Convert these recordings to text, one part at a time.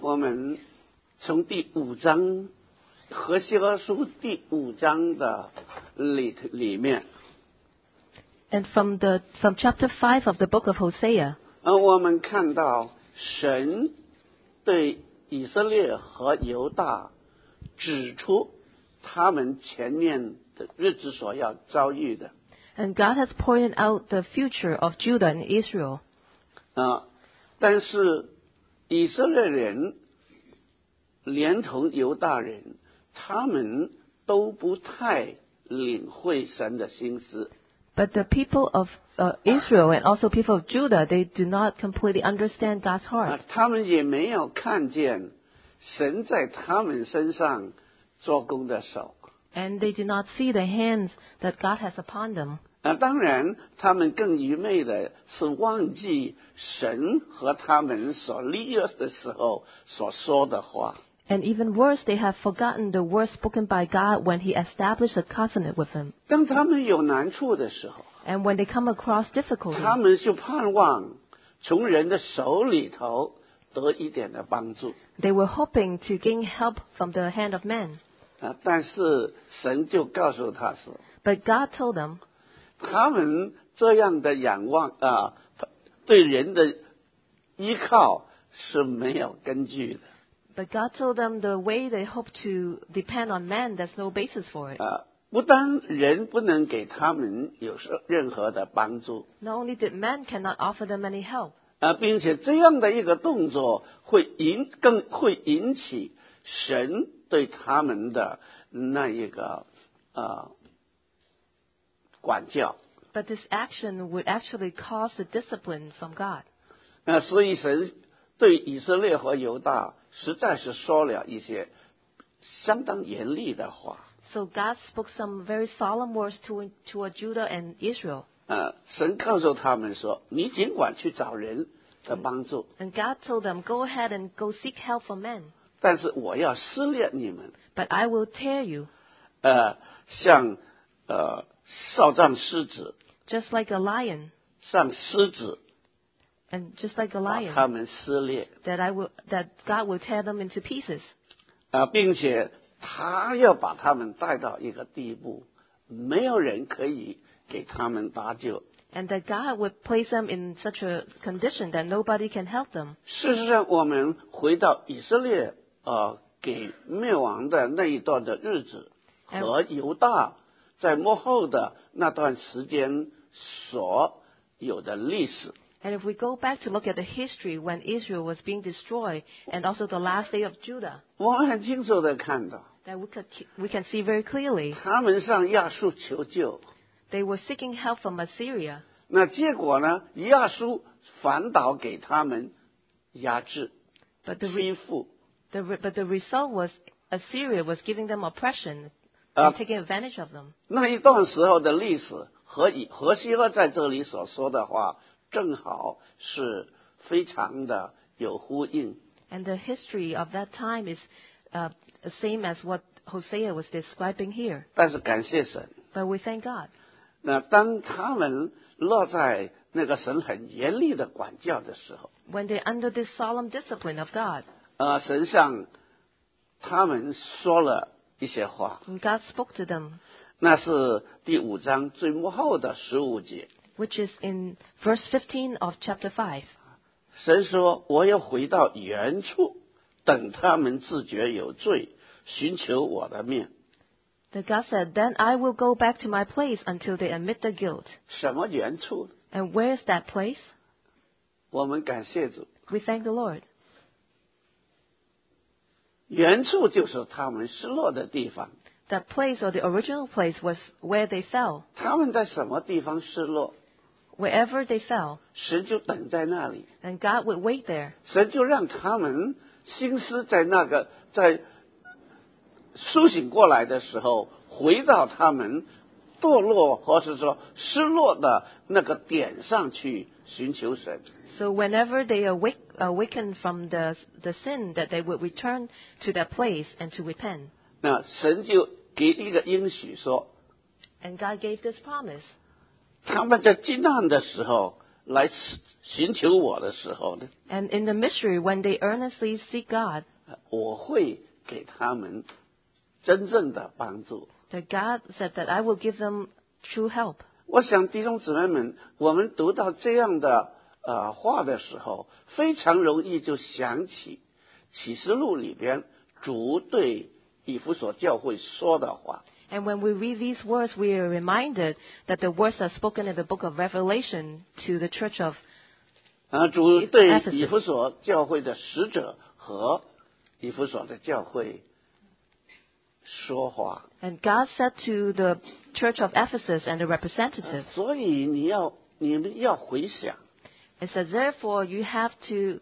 我们从第5章何西阿书第5章的里面 And from chapter 5 of the book of Hosea, 我们看到神对以色列和犹大指出他们前面的日子所要遭遇的。 and God has pointed out the future of Judah and Israel. 但是以色列人连同犹大人，他们都不太领会神的心思。 But the people of Israel and also people of Judah, they do not completely understand God's heart. 他们也没有看见神在他们身上做工的手。 And they do not see the hands that God has upon them. 当然他们更愚昧的是忘记神和他们所立约的时候所说的话。 And even worse, they have forgotten the words spoken by God when He established a covenant with them. 当他们有难处的时候， And when they come across difficulty, 他们就盼望从人的手里头得一点的帮助。 they were hoping to gain help from the hand of men. 但是神就告诉他说， But God told them, 他们这样的仰望对人的依靠是没有根据的。 but God told them the way they hope to depend on men, there's no basis for it. 不但人不能给他们有任何的帮助， Not only did men cannot offer them any help, 并且这样的一个动作更会引起神对他们的那一个管教。 but this action would actually cause the discipline from God. 所以神对以色列和犹大实在是说了一些相当严厉的话。 So God spoke some very solemn words toward Judah and Israel. 神告诉他们说：“你尽管去找人的帮助， And God told them, go ahead and go seek help from men. 但是我要撕裂你们， But I will tear you, 像少壮狮子， just like a lion. 像狮子 And just like a 把 lion, 他们撕裂。 that God will tear them into pieces. 并且他要把他们带到一个地步，没有人可以给他们搭救。 And that God would place them in such a condition that nobody can help them. 事实上，我们回到以色列给灭亡的那一段的日子，和犹大在幕后的那段时间所有的历史。 And if we go back to look at the history when Israel was being destroyed, and also the last day of Judah, 我们很清楚的看到， that we can see very clearly, 他们向亚述求救， they were seeking help from Assyria. 那结果呢？亚述反倒给他们压制、 But 欺负。 but the result was Assyria was giving them oppression and taking advantage of them. 那一段时候的历史和西阿在这里所说的话，正好是非常的有呼应。 And the history of that time is the same as what Hosea was describing here. 但是感谢神， But we thank God. 那当他们落在那个神很严厉的管教的时候， When they're under this solemn discipline of God, 神向他们说了一些话， and God spoke to them, 那是第5章最幕后的15节。 which is in verse 15 of chapter 5. 神说：“我要回到原处，等他们自觉有罪，寻求我的面。” That God said, then I will go back to my place until they admit their guilt. 什么原处？ And where is that place? 我们感谢主， We thank the Lord. 原处就是他们失落的地方。 That place or the original place was where they fell. 他们在什么地方失落， Wherever they fell, 神就等在那里， and God would wait there. 神就让他们心思在苏醒过来的时候，回到他们堕落或是说失落的那个点上去寻求神。 So whenever they awaken from the sin, that they would return to that place and to repent. 那神就给一个应许说， And God gave this promise. 他们在极难的时候， 来寻求我的时候呢， And in the mystery, when they earnestly seek God, 我会给他们真正的帮助。 that God said that I will give them true help. 我想弟兄姊妹们，我们读到这样的话的时候，非常容易就想起启示录里边主对以弗所教会说的话。 And when we read these words, we are reminded that the words are spoken in the book of Revelation to the church of 主对以弗所教会的使者和以弗所的教会说话。 And God said to the church of Ephesus and the representatives, 所以你们要回想， it says, therefore you have to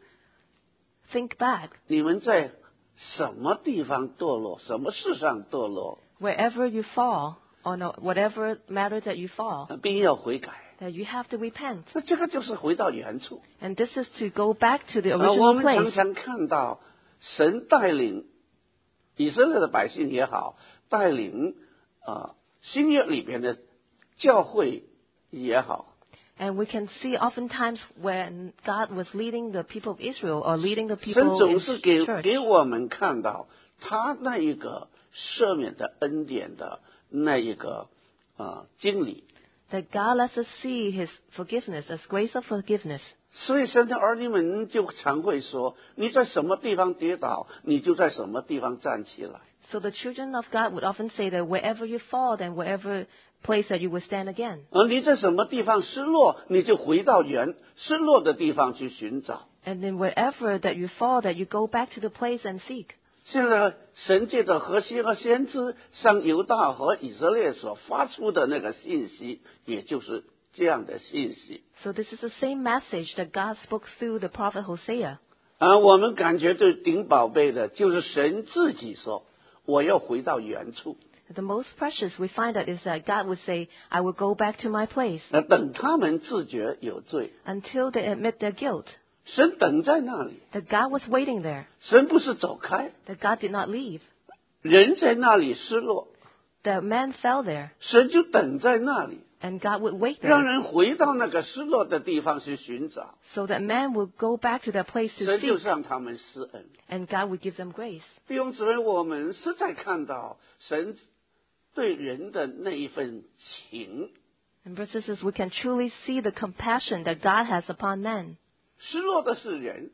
think back 你们在什么地方堕落，什么事上堕落， wherever you fall, or no, whatever matter that you fall, 并要悔改。 that you have to repent. 那这个就是回到原处。 And this is to go back to the 我 original 们常 place. 常看到神带领以色列的百姓也好，带领新约里边的教会也好， And we can see oftentimes when God was leading the people of Israel or leading the 神 people 总 in 是 church, 给我们看到他那一个赦免的恩典的那一个经历。 that God lets us see His forgiveness as grace of forgiveness. 所以神的儿女们就常会说：你在什么地方跌倒，你就在什么地方站起来。 So the children of God would often say that wherever you fall, then wherever place that you will stand again. 你在什么地方失落，你就回到失落的地方去寻找。 And then wherever that you fall, that you go back to the place and seek. 现在神借着何西和先知向犹大和以色列所发出的那个信息，也就是这样的信息。 So this is the same message that God spoke through the prophet Hosea. 我们感觉最顶宝贝的就是神自己说：我要回到原处。 The most precious we find out is that God would say, I will go back to my place 等他们自觉有罪， until they admit their guilt. 神等在那里， That God was waiting there. 神不是走开， That God did not leave. 人在那里失落， That man fell there. 神就等在那里， And God would wait 让 there. 人回到那个失落的地方去寻找， So that man would go back to that place to 神就 seek. 让他们施恩。 And God would give them grace. 弟兄姊妹，我们实在看到神对人的那一份情。 And brothers and sisters, we can truly see the compassion that God has upon man. 失落的是人，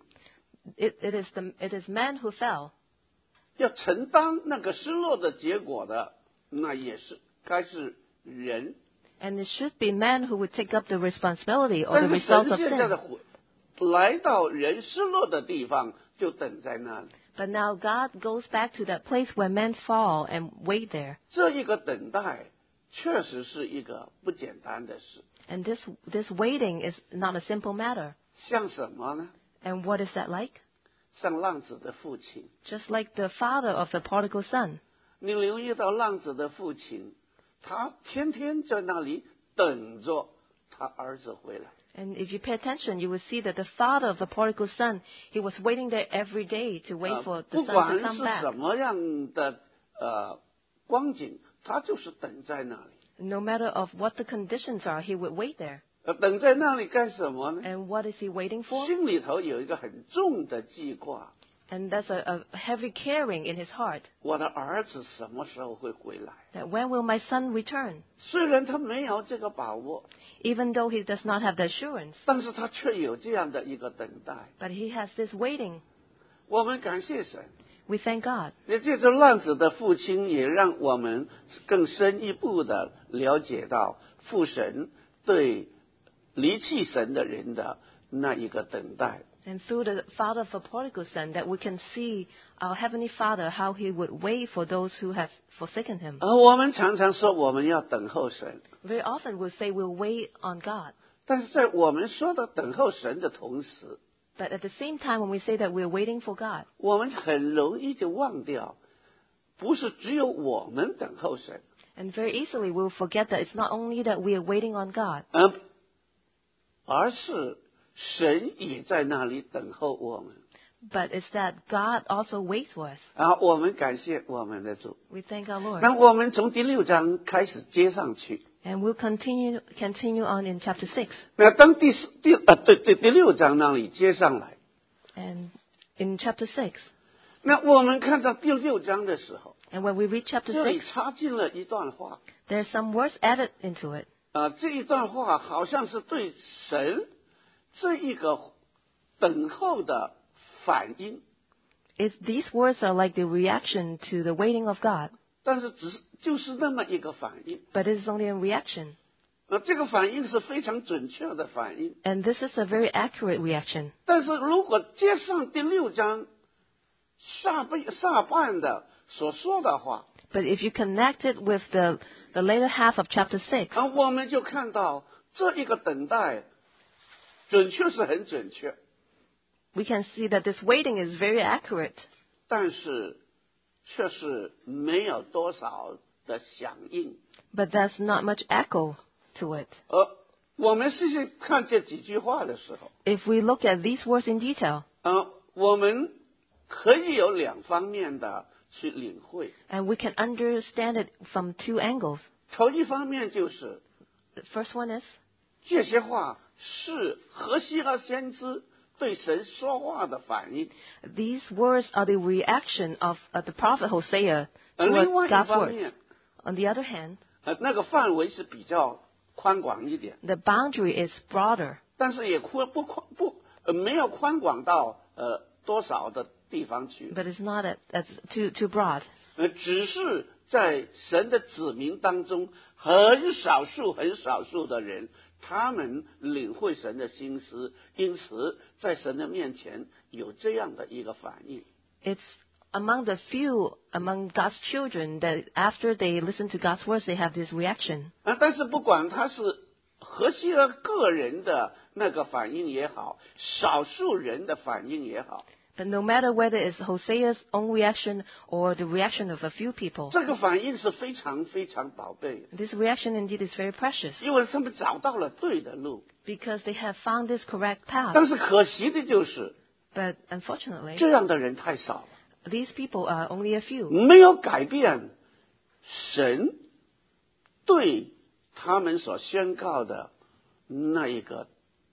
It is man who fell. 要承担那个失落的结果的，那也是该是人。 And it should be man who would take up the responsibility or 但 the 是 result 神 of 现在的 sin. 来到人失落的地方，就等在那里。 But now God goes back to that place where men fall and wait there. 这一个等待，确实是一个不简单的事。 And this waiting is not a simple matter. 像什么呢？ And what is that like? 像浪子的父亲。 Just like the father of the prodigal son. 你留意到浪子的父亲，他天天在那里等着他儿子回来。 And if you pay attention, you will see that the father of the prodigal son, he was waiting there every day to wait for the 不 son 管 to come 是 back. 什么样的光景，他就是等在那里。 No matter of what the conditions are, he would wait there. 等在那里干什么呢？ And what is he waiting for? 心里头有一个很重的记挂， And that's a heavy caring in his heart. 我的儿子什么时候会回来？ That when will my son return? 虽然他没有这个把握， Even though he does not have the assurance, 但是他却有这样的一个等待。 but he has this waiting. 我们感谢神， We thank God. 也借着浪子的父亲，也让我们更深一步的了解到父神对离弃神的人的那一个等待。 And through the father of a prodigal son, that we can see our Heavenly Father, how He would wait for those who have forsaken Him. 我们常常说我们要等候神， Very often we'll say we'll wait on God. 但是在我们说的等候神的同时， But at the same time, when we say that we're waiting for God, 我们很容易就忘掉，不是只有我们等候神， and very easily we'll forget that it's not only that we are waiting on God, 而是神也在那里等候我们。 but it's that God also waits for us. 我们感谢我们的主。 We thank our Lord. 那我们从第6章开始接上去， And we'll continue on in chapter 6. 那当第6章那里接上来， And in chapter 6, 那我们看到第6章的时候， and when we read chapter 这里 6, 插进了一段话。 there's some words added into it. 这一段话好像是对神这一个等候的反应， These words are like the reaction to the waiting of God, 但是就是那么一个反应。 but it is only a reaction. 这个反应是非常准确的反应。 And this is a very accurate reaction. 但是如果接上第6章下半的所说的话， But if you connect it with the later half of chapter 6, 我们就看到这一个等待准确是很准确， we can see that this waiting is very accurate, 但是却是没有多少的响应。 but there's not much echo to it. 我们细细看这几句话的时候， If we look at these words in detail, 我们可以有2方面的去领会。 and we can understand it from 2 angles. 头一方面就是 The first one is, 这些话是何西阿先知对神说话的反应， these words are the reaction of the prophet Hosea 另外 towards 一 God's 方 words. 面， On the other hand, 那个范围是比较宽广一点， the boundary is broader, 但是也没有宽广到多少的地方去， but it's not as too broad. 只是在神的子民当中很少数的人，他们领会神的心思，因此在神的面前有这样的一个反应。 It's among the few among God's children that after they listen to God's words, they have this reaction. 但是不管他是何西阿个人的那个反应也好，少数人的反应也好， But no matter whether it's Hosea's own reaction or the reaction of a few people, 这个反应是非常非常宝贝的， this reaction indeed is very precious 因为他们找到了对的路。 because they have found this correct path. 但是可惜的就是， But unfortunately, 这样的人太少了， these people are only a few. 没有改变神对他们所宣告的那一个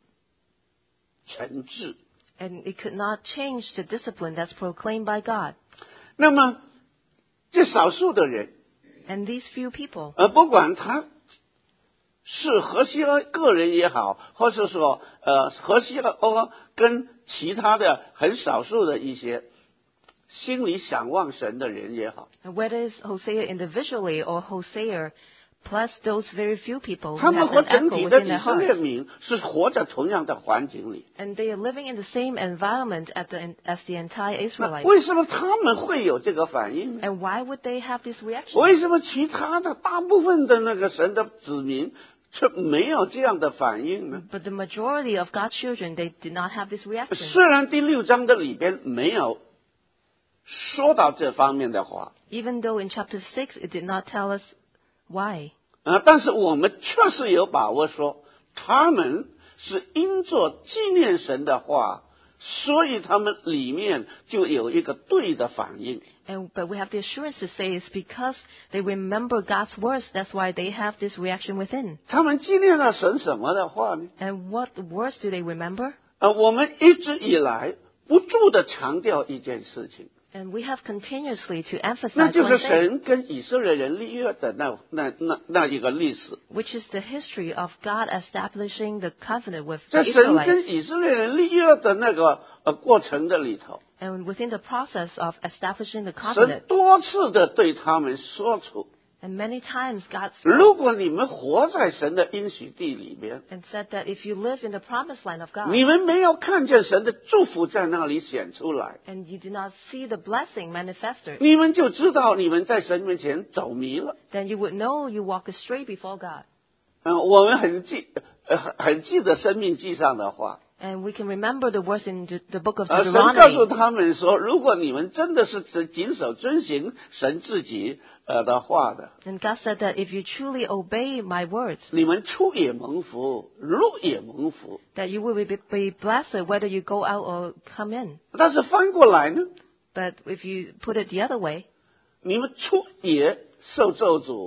惩治。 And it could not change the discipline that's proclaimed by God. 那么这少数的人， And these few people, 不管他是何西阿个人也好，或者说何西阿跟其他的很少数的一些心里想望神的人也好， and whether it's Hosea individually or Hosea plus those very few people 他 who 们 have 和 an 整 echo 体的 within 以 their 色列 hearts. 民是活在同样的环境里。 And they are living in the same environment as the entire 那 Israelites. 为什么他们会有这个反应呢？ And why would they have this reaction? 为什么其他的大部分的那个神的子民却没有这样的反应呢？ But the majority of God's children, they did not have this reaction. 虽然第6章的里边没有说到这方面的话， Even though in chapter 6 it did not tell us why. 但是我们确实有把握说，他们是因着纪念神的话，所以他们里面就有一个对的反应。 But we have the assurance to say it's because they remember God's words. That's why they have this reaction within. 他们纪念了神什么的话呢？ And what words do they remember? 我们一直以来不住的强调一件事情， And we have continuously to 那 emphasize 就是 one thing, 神跟以色列人立约的那一个历史。 which is the history of God establishing the covenant with 在 the 神 Israelites. 跟以色列人立约的那个过程的里头， And within the process of establishing the 神 covenant, 多次的对他们说出， and many times God 如 spoke 果你们活在神的应许地里边， and said that if you live in the promised land of God, 你们没有看见神的祝福在那里显出来， and you did not see the blessing manifested, 你们就知道你们在神面前走迷了。 then you would know you walk astray before God. 我们很记得生命记上的话， And we can remember the words in the book of 神告诉 Deuteronomy. 他们说，如果你们真的是谨守遵行神自己的话的， And God said that if you truly obey my words, 你们出也蒙福，入也蒙福。 that you will be blessed whether you go out or come in. 但是翻过来呢， But if you put it the other way, 你们出也受咒诅，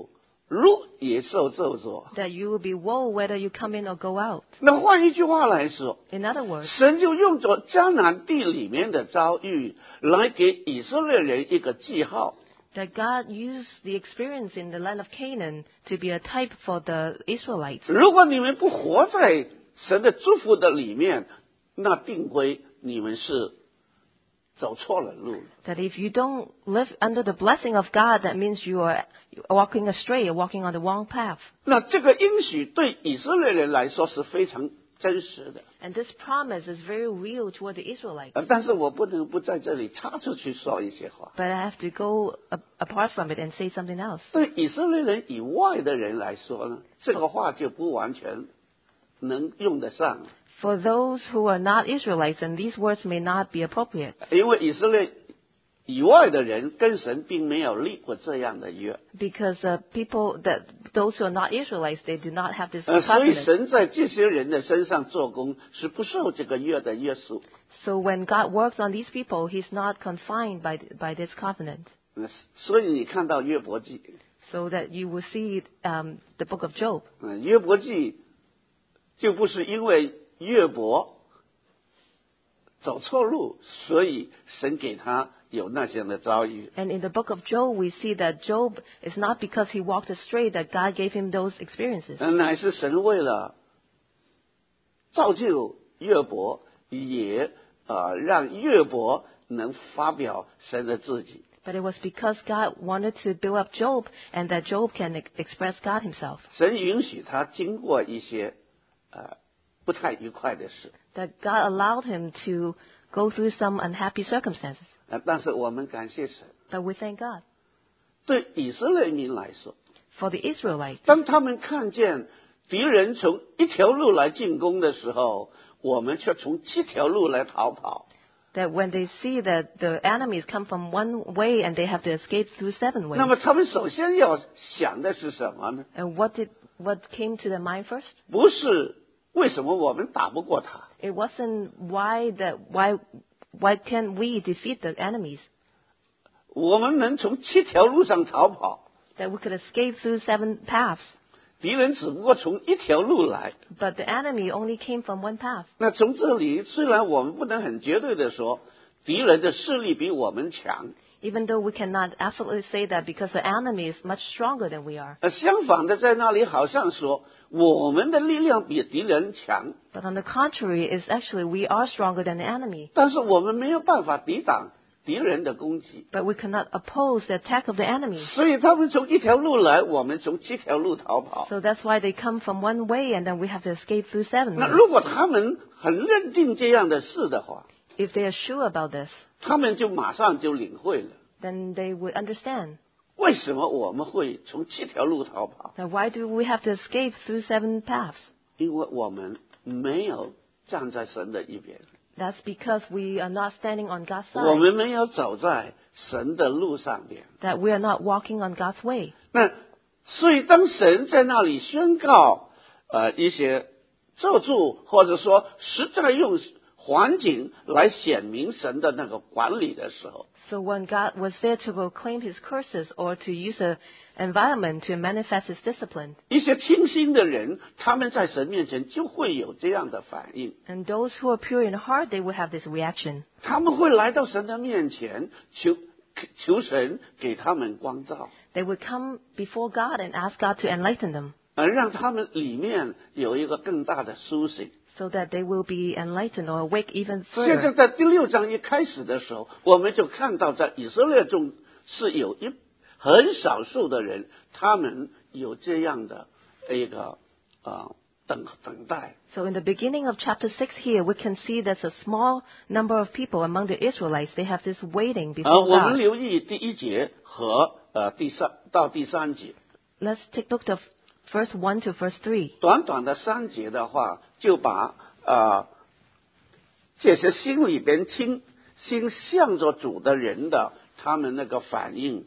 入也受咒诅。 that you will be woe whether you come in or go out. 那换一句话来说， In other words, 神就用着迦南地里面的遭遇来给以色列人一个记号。 that God used the experience in the land of Canaan to be a type for the Israelites. 如果你们不活在神的祝福的里面，那定归你们是走错了路。 That if you don't live under the blessing of God, that means you are walking astray, you're walking on the wrong path. 那这个应许对以色列人来说是非常真实的。 And this promise is very real toward the Israelites. 但是我不能不在这里插出去说一些话。 But I have to go apart from it and say something else. 对以色列人以外的人来说呢，这个话就不完全能用得上。 For those who are not Israelites, and these words may not be appropriate. 因为以色列以外的人跟神并没有立过这样的约， Because those who are not Israelites, they do not have this 所以 covenant. 神在这些人的身上做工是不受这个约的约束。 So when God works on these people, He's not confined by this covenant. 所以你看到约伯记， So that you will see the book of Job. 约伯记就不是因为约伯走错路，所以神给他有那些的遭遇。 And in the book of Job, we see that Job is not because he walked astray that God gave him those experiences. 乃是神为了造就约伯，也让约伯能发表神的自己。 But it was because God wanted to build up Job and that Job can express God himself. 神允许他经过一些不太愉快的事， That God allowed him to go through some unhappy circumstances. 但是我们感谢神。 But we thank God. 对以色列民来说， For the Israelites, 当他们看见敌人从一条路来进攻的时候，我们却从7条路来逃跑。 that when they see that the enemies come from one way and they have to escape through 7 ways. 那么他们首先要想的是什么呢？ And what came to their mind first? 不是为什么我们打不过他， It wasn't why can we defeat the enemies? 我们能从7条路上逃跑， That we could escape through 7 paths. 敌人只不过从一条路来。 But the enemy only came from one path. 那从这里，虽然我们不能很绝对的说敌人的势力比我们强， Even though we cannot absolutely say that because the enemy is much stronger than we are. 相反的，在那里好像说我们的力量比敌人强， But on the contrary, it's actually we are stronger than the enemy. 但是我们没有办法抵挡敌人的攻击， But we cannot oppose the attack of the enemy. 所以他们从一条路来，我们从7条路逃跑。 So that's why they come from one way and then we have to escape through 7 那 ways. 如果他们很认定这样的事的话， If they are sure about this, 他们就马上就领会了， then they would understand 为什么我们会从7条路逃跑？ that why do we have to escape through 7 paths? 因为我们没有站在神的一边， That's because we are not standing on God's 我 side. 们没有走在神的路上边。 That we are not walking on God's way. 那所以当神在那里宣告一些咒诅，或者说实在用环境来显明神的那个管理的时候， So when God was there to proclaim his curses or to use an environment to manifest his discipline, 一些清心的人，他们在神面前就会有这样的反应， and those who are pure in heart, they will have this reaction. 他们会来到神的面前求神给他们光照， They would come before God and ask God to enlighten them 让他们里面有一个更大的苏醒。 so that they will be enlightened or awake even 现在 further. 在第6章一开始的时候，我们就看到在以色列中是有很少数的人，他们有这样的一个等待。 So in the beginning of chapter 6 here, we can see there's a small number of people among the Israelites. They have this waiting before 我们 God. 留意第1节和第3节， Let's take a look at verse 1 to verse 3. 短短的3节的话，就把这些心里边心向着主的人的他们那个反应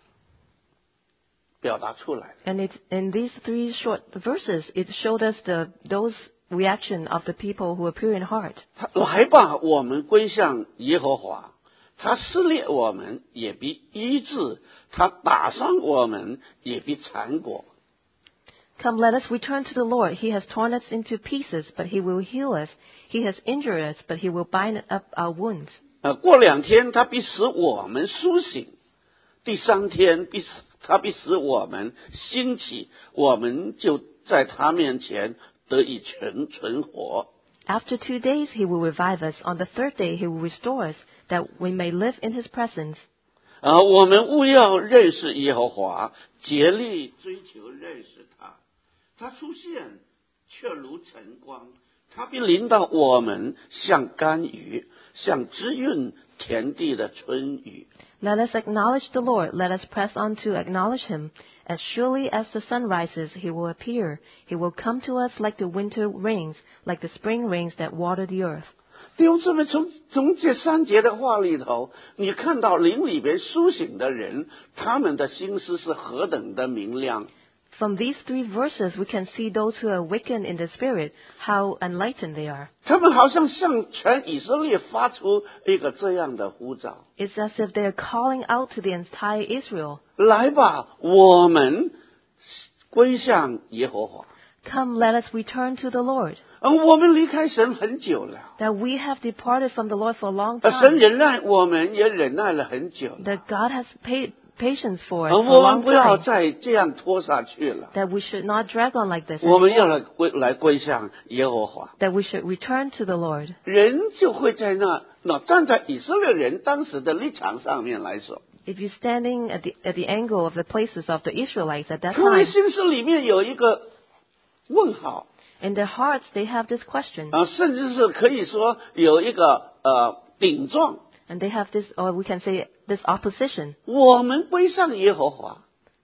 表达出来。 And it's in these 3 short verses, it showed us those reaction of the people who are pure in heart. 他来吧，我们归向耶和华。他撕裂我们，也必医治；他打伤我们，也必缠裹。 Come, let us return to the Lord. He has torn us into pieces, but he will heal us. He has injured us, but he will bind up our wounds. 过2天他必使我们苏醒，第3天他必使我们兴起，我们就在他面前得以存活。 After 2 days he will revive us. On the 3rd day he will restore us, that we may live in his presence. 我们务要认识耶和华，竭力追求认识他。他出现却如晨光，他必临到我们，像甘雨，像滋润田地的春雨。 Let us acknowledge the Lord. Let us press on to acknowledge him. As surely as the sun rises, he will appear. He will come to us like the winter rains, like the spring rains that water the earth. 弟兄姊妹，从这3节的话里头，你看到灵里边苏醒的人，他们的心思是何等的明亮。 From these 3 verses, we can see those who are awakened in the Spirit, how enlightened they are. 他们好像向全以色列发出一个这样的呼召： It's as if they are calling out to the entire Israel. 来吧，我们归向耶和华。 Come, let us return to the Lord. 我们离开神很久了， That we have departed from the Lord for a long 神 time. 忍耐我们也忍耐了很久了， That God has paid patience for us for a 我们 long 不要 time. 再这样拖下去了， That we should not drag on like this 我们 anymore. 要来归向耶和华。 That we should return to the Lord. 人就会在那站在以色列人当时的立场上面来说， If you're standing at the angle of the places of the Israelites at that 他们 time, 心思里面有一个问号。 in their hearts they have this question. 甚至是可以说有一个顶撞， And they have this, or we can say this opposition. 我们归向耶和华，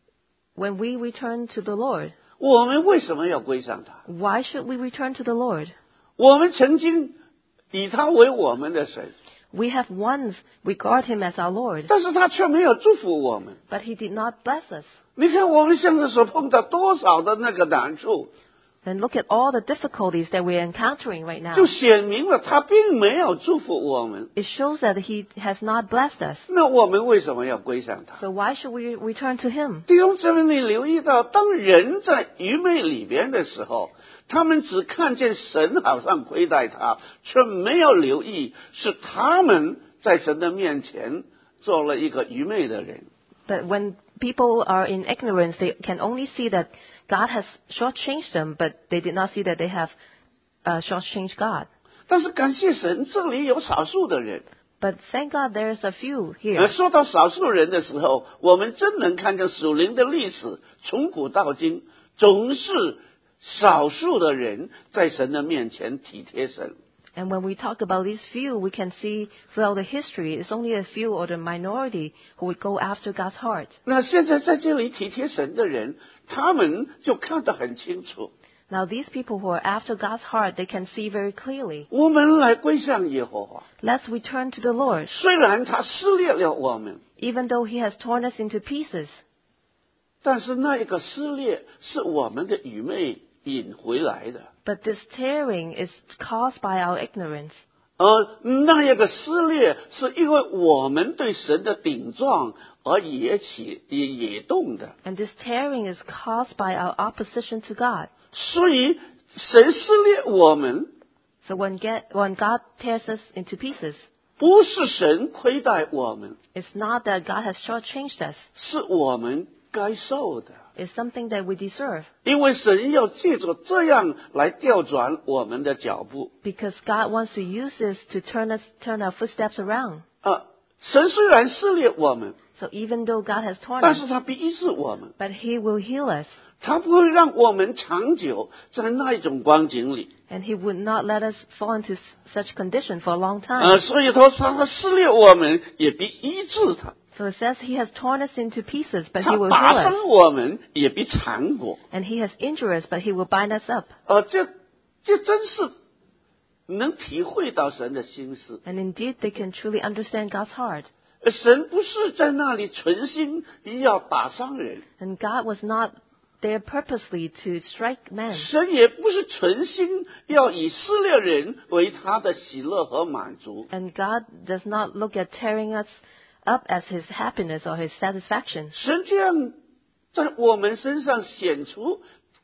When we return to the Lord, 我们为什么要归向他？ why should we return to the Lord? 我们曾经以他为我们的神， We have once regard him as our Lord, 但是他却没有祝福我们。 but he did not bless us. 你看我们现在所碰到多少的那个难处， Then look at all the difficulties that we're encountering right now. 就显明了他并没有祝福我们。 It shows that he has not blessed us. 那我们为什么要归向他？ So why should we return to him? 弟兄姊妹，你留意到，当人在愚昧里边的时候，他们只看见神好像亏待他，却没有留意是他们在神的面前做了一个愚昧的人。 But when people are in ignorance, they can only see that God has shortchanged them, but they did not see that they have shortchanged God. 但是感谢神，这里有少数的人。 But thank God there's a few here. 说到少数人的时候，我们真能看见属灵的历史，从古到今，总是少数的人在神的面前体贴神。 And when we talk about these few, we can see throughout the history, it's only a few or the minority who would go after God's heart. 那现在在这里体贴神的人，他们就看得很清楚。 Now these people who are after God's heart, they can see very clearly. 我们来归向耶和华， Let's return to the Lord. 虽然他撕裂了我们， Even though he has torn us into pieces, 但是那一个撕裂是我们的愚昧引回来的。 but this tearing is caused by our ignorance. 那一个撕裂是因为我们对神的顶撞而也动的。 And this tearing is caused by our opposition to God. 所以神撕裂我们， So when God tears us into pieces, 不是神亏待我们， it's not that God has shortchanged us. 是我们该受的。 It's something that we deserve. 因为神要借着这样来调转我们的脚步。 Because God wants to use this to turn our footsteps around. 神虽然撕裂我们， So even though God has torn 但 us, 是他必医治我们， but He will heal us. 他不会让我们长久在那一种光景里。 And He would not let us fall into such condition for a long time. 所以他撕裂我们，也必医治他。 So it says He has torn us into pieces, but 他 He will 打 heal 伤 us. 我们，也必缠裹。 And He has injured us, but He will bind us up. 这真是能体会到神的心思。 And indeed, they can truly understand God's heart. 神不是在那里存心要打伤人， And God was not there purposely to strike man. 神也不是存心要以撕裂人为他的喜乐和满足。 And God does not look at tearing us up as His happiness or His satisfaction. 神这样在我们身上显出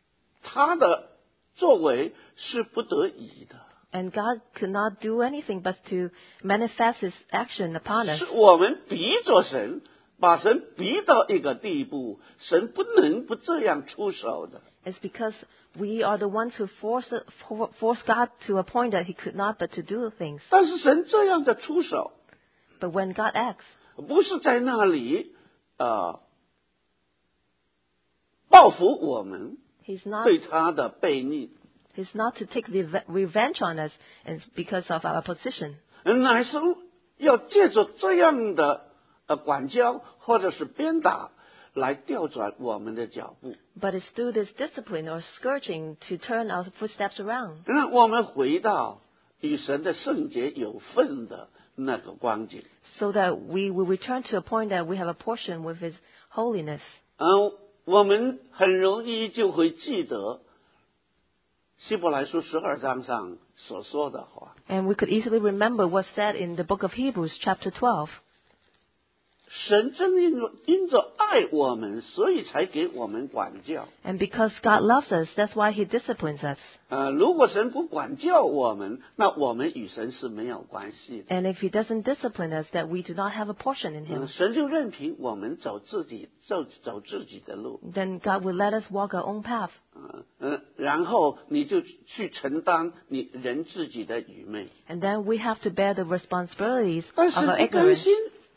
他的作为是不得已的， And God could not do anything but to manifest His action upon us. 是我们逼着神，把神逼到一个地步，神不能不这样出手的。 It's because we are the ones who force God to a point that He could not but to do things. 但是神这样的出手， But when God acts, 不是在那里报复我们 He's not 对他的悖逆， He's not to take revenge on us and because of our position. 乃是要借着这样的管教或者是鞭打来调转我们的脚步， But it's through this discipline or scourging to turn our footsteps around, 让我们回到与神的圣洁有份的那个光景。 so that we will return to a point that we have a portion with His holiness. 我们很容易就会记得希伯来书12章上所说的话， And we could easily remember what's said in the book of Hebrews, chapter 12. 神正因着爱我们，所以才给我们管教。 And because God loves us, that's why He disciplines us. 如果神不管教我们，那我们与神是没有关系的。 And if He doesn't discipline us, that we do not have a portion in Him, 神就任凭我们走自己的路， then God will let us walk our own path. 然后你就去承担你人自己的愚昧。 And then we have to bear the responsibilities 但 of 是 our 不甘 ignorance. 心，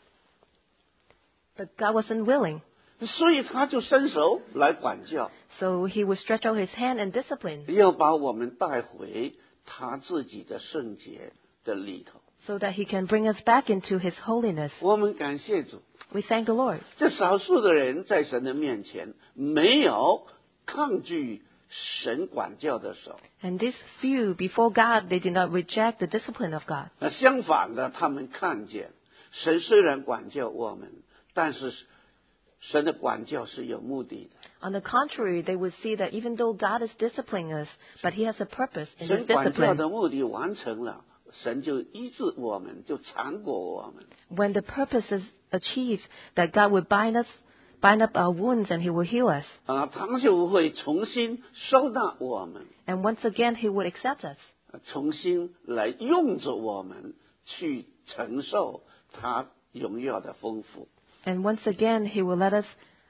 But God wasn't willing. 所以他就伸手来管教， So He would stretch out His hand and discipline 要把我们带回他自己的圣洁的里头。 so that He can bring us back into His holiness. 我们感谢主， We thank the Lord. 这少数的人在神的面前没有抗拒神管教的手， And these few before God, they did not reject the discipline of God. 相反的，他们看见神虽然管教我们，但是神的管教是有目的的。 On the contrary, they would see that even though God is disciplining us, but He has a purpose in 神 His 管教 discipline. 的目的完成了，神就医治我们，就缠裹我们。 When the purpose is achieved, that God will bind up our wounds and He will heal us. 他就会重新收纳我们， And once again, He would accept us. 重新来用着我们去承受他荣耀的丰富。 And once again, He will let us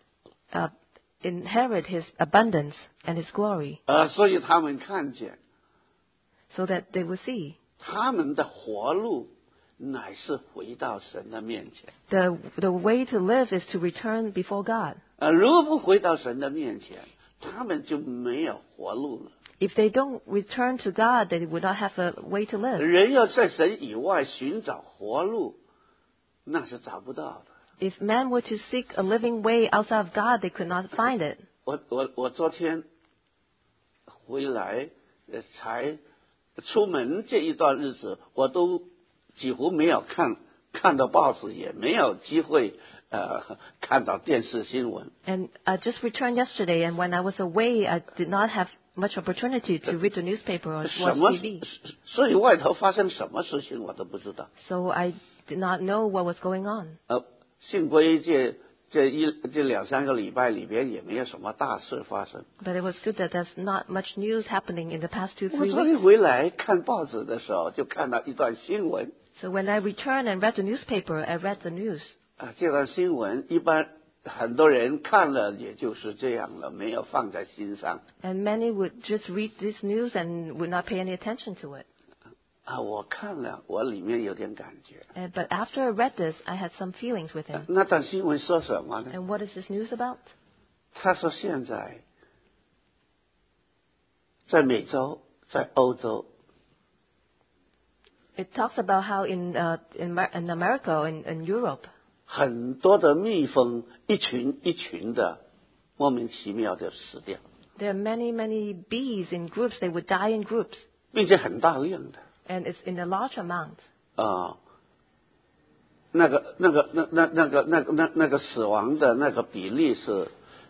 inherit His abundance and His glory, 所以他们看见 so that they will see 他们的活路乃是回到神的面前。 the way to live is to return before God. 如果不回到神的面前，他们就没有活路了。 If they don't return to God, they would not have a way to live. 人要在神以外寻找活路，那是找不到的。 If men were to seek a living way outside of God, they could not find it. 我昨天回来，才出门这一段日子，我都几乎没有看到报纸，也没有机会看到电视新闻。 And I just returned yesterday, and when I was away, I did not have much opportunity to read the newspaper or 什 watch 么 TV. 所以外头发生什么事情我都不知道。 So I did not know what was going on. 幸亏这2-3个礼拜里边也没有什么大事发生。 But it was good that there's not much news happening in the past 2-3 我昨 weeks. 天回来看报纸的时候，就看到一段新闻。 So when I returned and read the newspaper, I read the news. 这段新闻一般很多人看了也就是这样了，没有放在心上。 And many would just read this news and would not pay any attention to it. 我看了，我里面有点感觉。 But after I read this, I had some feelings with him. 那段新闻说什么呢？ And what is this news about? 他说现在在美洲，在欧洲， It talks about how in America or in Europe, 很多的蜜蜂一群一群的莫名其妙的死掉， there are many bees in groups. They would die in groups, 并且很大量的。 and it's in a large amount. 那个死亡的那个比例是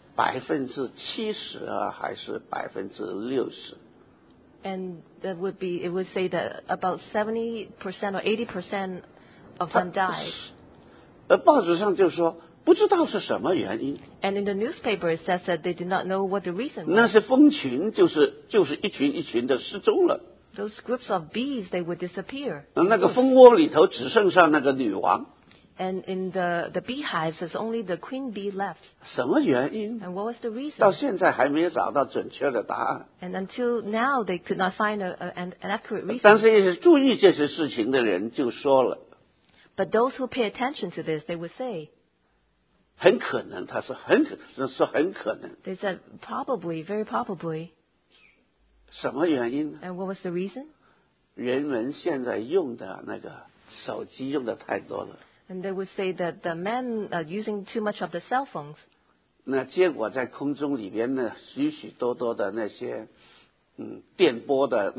70%啊，还是60%？ And it would say that about 70% or 80% of them died. 报纸上就说不知道是什么原因。 And in the newspaper, it says that they did not know what the reason 那 was. 些蜂群就是一群一群的失踪了， Those groups of bees, they would disappear. 那个蜂窝里头只剩下那个女王， And in the beehives, there's only the queen bee left. 什么原因？ And what was the 到 reason? 现在还没有找到准确的答案。 And until now, they could not find an accurate 但 reason. 是一些注意这些事情的人就说了， But those who pay attention to this, they would say, 很可能，他是很可能， they said, probably, very probably. 什么原因呢？ And what was the reason? 人们现在用的那个手机用的太多了， And they would say that the men are using too much of the cell phones. 那结果在空中里边呢，许许多多的那些电波的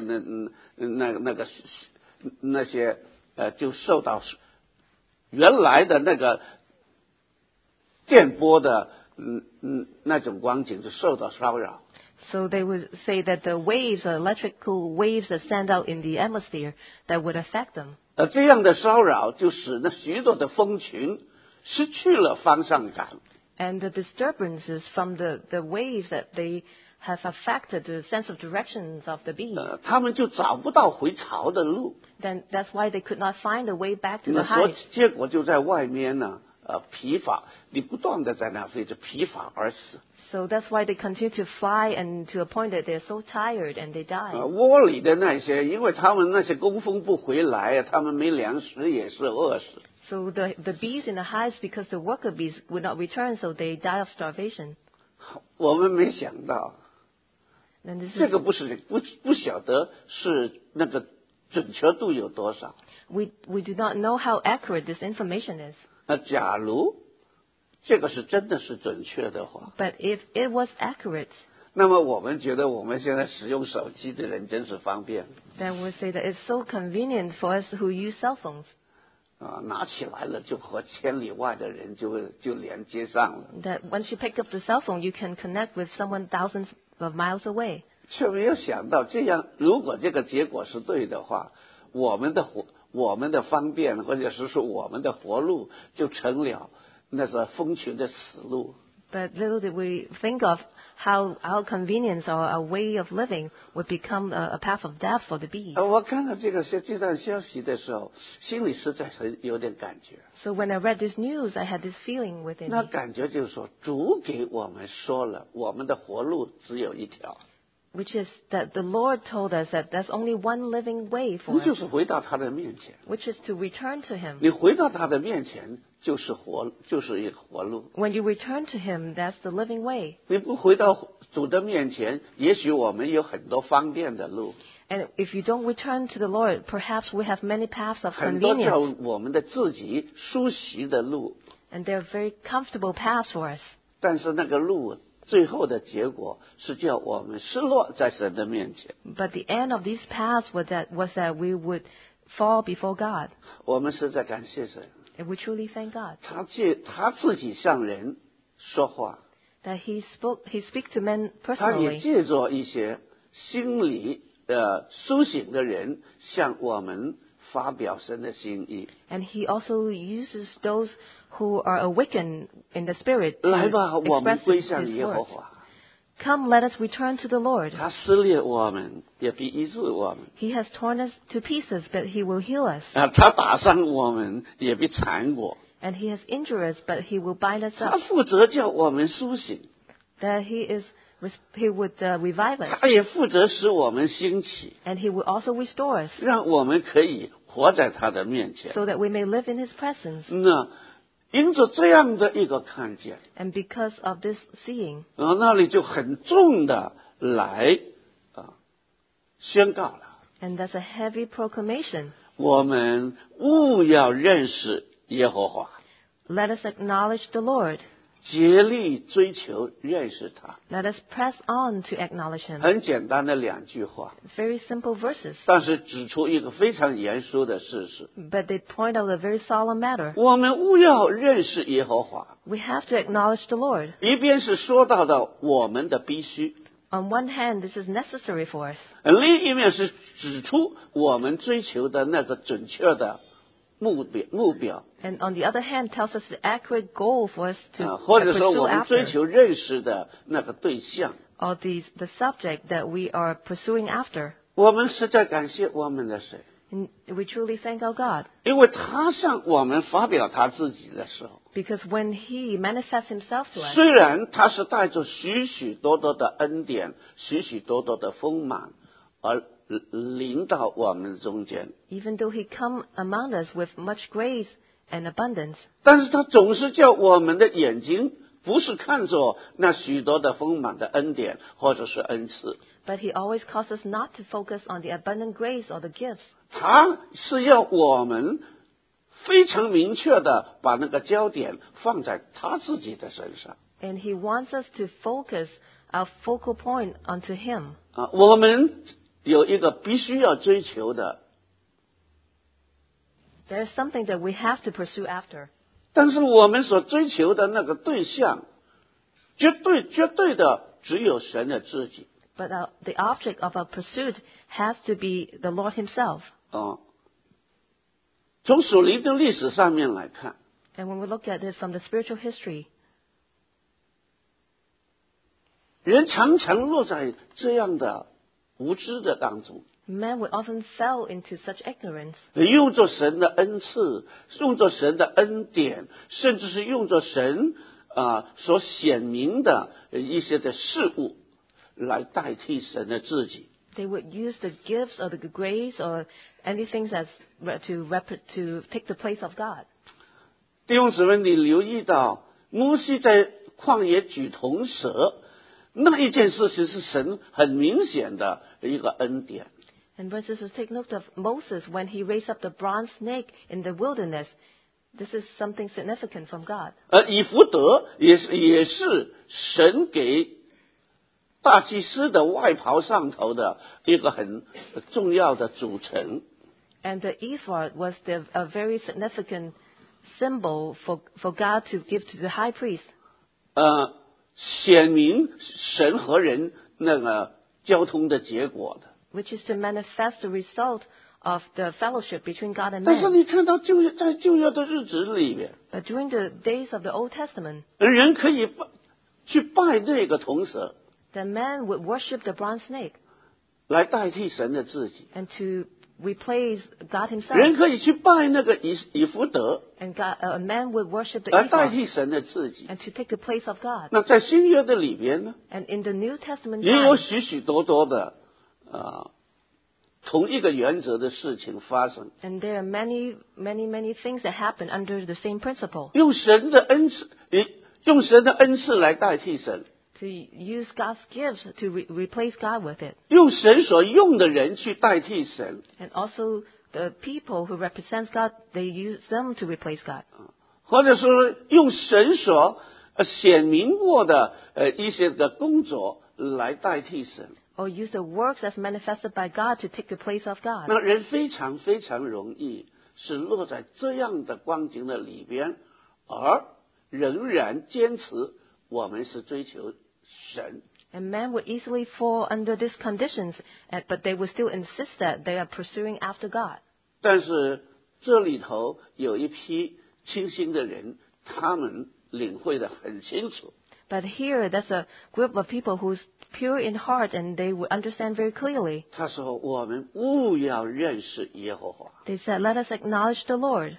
那些就受到原来的那个电波的那种光景就受到骚扰。 So they would say that the waves, electrical waves that send out in the atmosphere, that would affect them. 这样的骚扰就使那许多的蜂群失去了方向感。 And the disturbances from the waves that they have affected the sense of directions of the bees. 他们就找不到回巢的路， Then that's why they could not find a way back to 那 the 所 hive. 结果就在外面呢，疲乏，你不断的在那飞着，疲乏而死。 So that's why they continue to fly, and to a point that they're so tired and they die. 窝里的那些，因为他们那些工蜂不回来，他们没粮食也是饿死。 So the bees in the hives, because the worker bees would not return, so they die of starvation. 我们没想到， And this 这 is, 个不晓得是那个准确度有多少。 we do not know how accurate this information is. 假如这个是真的是准确的话， But if it was accurate, 那么我们觉得我们现在使用手机的人真是方便 then we'll say that it's so convenient for us who use cell phones. 拿起来了就和千里外的人就连接上了， That once you pick up the cell phone, you can connect with someone thousands of miles away. 却没有想到这样，如果这个结果是对的话，我们的方便或者是说我们的活路就成了那个蜂群的死路。 But little did we think of how our convenience or our way of living would become a path of death for the bees. 我看到这段消息的时候，心里实在是有点感觉。 So when I read this news, I had this feeling within 那 me, 感觉就是说，主给我们说了，我们的活路只有一条， which is that the Lord told us that there's only one living way 不 for 就 us, 是回到他的面前？ which is to return to Him. 你回到他的面前，就是一个活路。 When you return to Him, that's the living way. 你不回到主的面前，也许我们有很多方便的路， And if you don't return to the Lord, perhaps we have many paths of 很多叫 convenience, 我们的自己熟悉的路， and they're very comfortable paths for us. 但是那个路最后的结果是叫我们失落在神的面前。 But the end of these paths was that we would fall before God. 我们是在感谢神， And we truly thank God 他自己向人说话， that He speaks to men 他也 personally, 借着一些心里苏醒的人向我们发表神的心意。 and He also uses those who are awakened in the Spirit 来吧， to 我们 express 归 His 向耶和 words. 华。 Come, let us return to the Lord. 他撕裂我们，也必医治我们； He has torn us to pieces, but He will heal us. 他打伤我们，也必缠裹。 And He has injured us, but He will bind us 他 up. 负责叫我们苏醒， That He would revive us, 他也负责使我们兴起， and He will also restore us, 让我们可以活在他的面前。 so that we may live in His presence. 那因着这样的一个看见， And because of this seeing, 那里就很重的来宣告了： and that's a heavy proclamation, 我们务要认识耶和华， let us acknowledge the Lord. 竭力追求认识他。 Let us press on to acknowledge Him. 很简单的两句话， It's very simple verses, 但是指出一个非常严肃的事实： but they point out a very solemn matter. 我们务要认识耶和华。 We have to acknowledge the Lord. 一边是说到的我们的必须， On one hand, this is necessary for us, 另一面是指出我们追求的那个准确的目标。 And on the other hand, tells us the accurate goal for us to 或者说 pursue 我们追 after, 求认识的那个对象。 or the subject that we are pursuing after. 我们实在感谢我们的神， And we truly thank our God, 因为他向我们发表他自己的时候， because when He manifests Himself to us, 虽然他是带着许许多多的恩典、许许多多的丰满而临到我们中间， even though He come among us with much grace and abundance, 但是他总是叫我们的眼睛不是看作那许多的丰满的恩典或者是恩赐， but He always calls us not to focus on the abundant grace or the gifts. 他是要我们非常明确的把那个焦点放在他自己的身上。 And He wants us to focus our focal point onto Him. 我们有一个必须要追求的， There is something that we have to pursue after. 但是我们所追求的那个对象，绝对的只有神的自己。 But the object of our pursuit has to be the Lord Himself. 从属灵的历史上面来看， And when we look at it from the spiritual history, 人常常落在这样的无知的当中， man would often fell into such ignorance, 用着神的恩赐，用着神的恩典，甚至是用着神所显明的一些的事物来代替神的自己。 they would use the gifts or the grace or anything that's to take the place of God. 弟兄姊妹，你留意到摩西在旷野举铜蛇那一件事情是神很明显的一个恩典。 And brothers and sisters, take note of Moses when he raised up the bronze snake in the wilderness. This is something significant from God. 以弗得也是神给大祭司的外袍上头的一个很重要的组成。 And the ephod was a very significant symbol for God to give to the high priest. 显明神和人那个交通的结果的。 Which is to manifest the result of the fellowship between God and 但是 man. 你看到在旧约的日子里面， But during the days of the Old Testament, 人可以去拜那个铜蛇 the man would worship the bronze snake 来代替神的自己， and to replace God 人 himself. 可以去拜那个以弗得 And a man would worship the 来代 ephod 替神的自己。 and to take the place of God. 那在新约的里边呢， And in the New Testament 也有 times, 许许多多的同一个原则的事情发生。 and there are many things that happen under the same principle. 用神的恩赐来代替神， To use God's gifts to replace God with it. 用神所用的人去代替神， And also the people who represent God, they use them to replace God. 或者说用神所显明过的一些的工作来代替神。 Or use the works as manifested by God to take the place of God. 那人非常非常容易是落在这样的光景的里边，而仍然坚持我们是追求神。 And man would easily fall under these conditions, but they would still insist that they are pursuing after God. 但是这里头有一批清心的人，他们领会得很清楚。 But here, there's a group of people who's pure in heart and they would understand very clearly. 他说：“我们务要认识耶和华。 They said, let us acknowledge the Lord.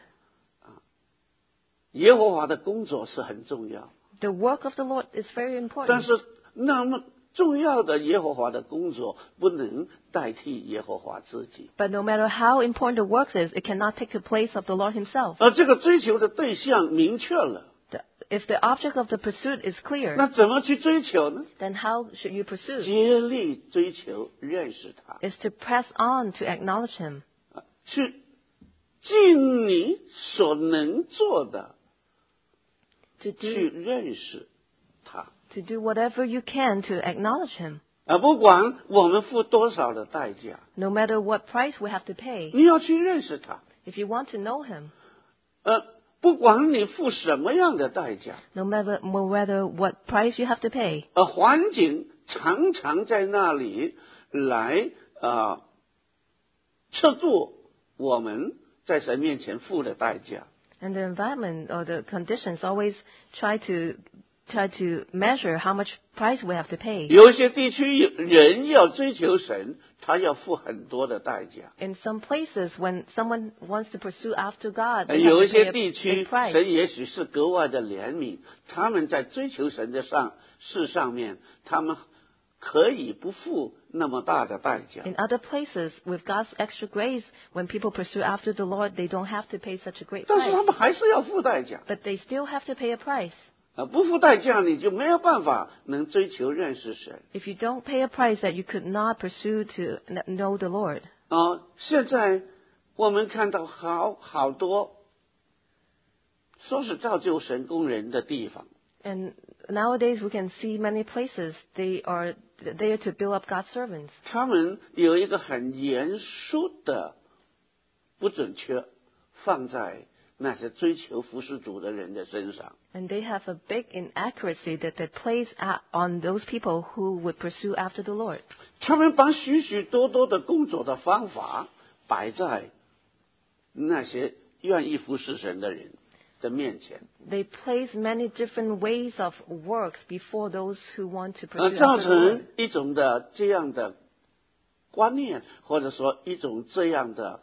耶和华的工作是很重要， The work of the Lord is very 但 important. 是那么重要的耶和华的工作不能代替耶和华自己。 But no matter how important the work is, it cannot take the place of the Lord himself. 而这个追求的对象明确了， If the object of the pursuit is 那 clear, 怎么去追求呢？ then how should you pursue? 竭力追求认识他， Is to press on to acknowledge him. 去尽你所能做的 To 去 do 认识他。 whatever you can to acknowledge him. 不管我们付多少的代价， No matter what price we have to pay. 你要去认识他。 If you want to know him, 不管你付什么样的代价， no matter what price you have to pay, 环境常常在那里来测度我们在神面前付的代价。 And the environment or the conditions always try to measure how much price we have to pay. 有一些地区人要追求神，他要付很多的代价。 In some places, when someone wants to pursue after God, they 有 have 一 to 些 pay a 地 big 区， price. 神也许是格外的怜悯，他们在追求神的事上面，他们可以不付那么大的代价。 In other places, with God's extra grace, when people pursue after the Lord, they don't have to pay such a great 但是他 price. 们还是要付代价。 But they still have to pay a price. 不付代价，你就没有办法能追求认识神。 If you don't pay a price that you could not pursue to know the Lord. 现在我们看到好多说是造就神工人的地方， And nowadays we can see many places they are there to build up God's servants. 他们有一个很严肃的不准确放在那些追求服侍主的人的身上。 And they have a big inaccuracy that they place on those people who would pursue after the Lord. 他们把许许多多的工作的方法摆在那些愿意服侍神的人的面前， They place many different ways of work before those who want to pursue 造 after the Lord. 成一种的这样的观念，或者说一种这样的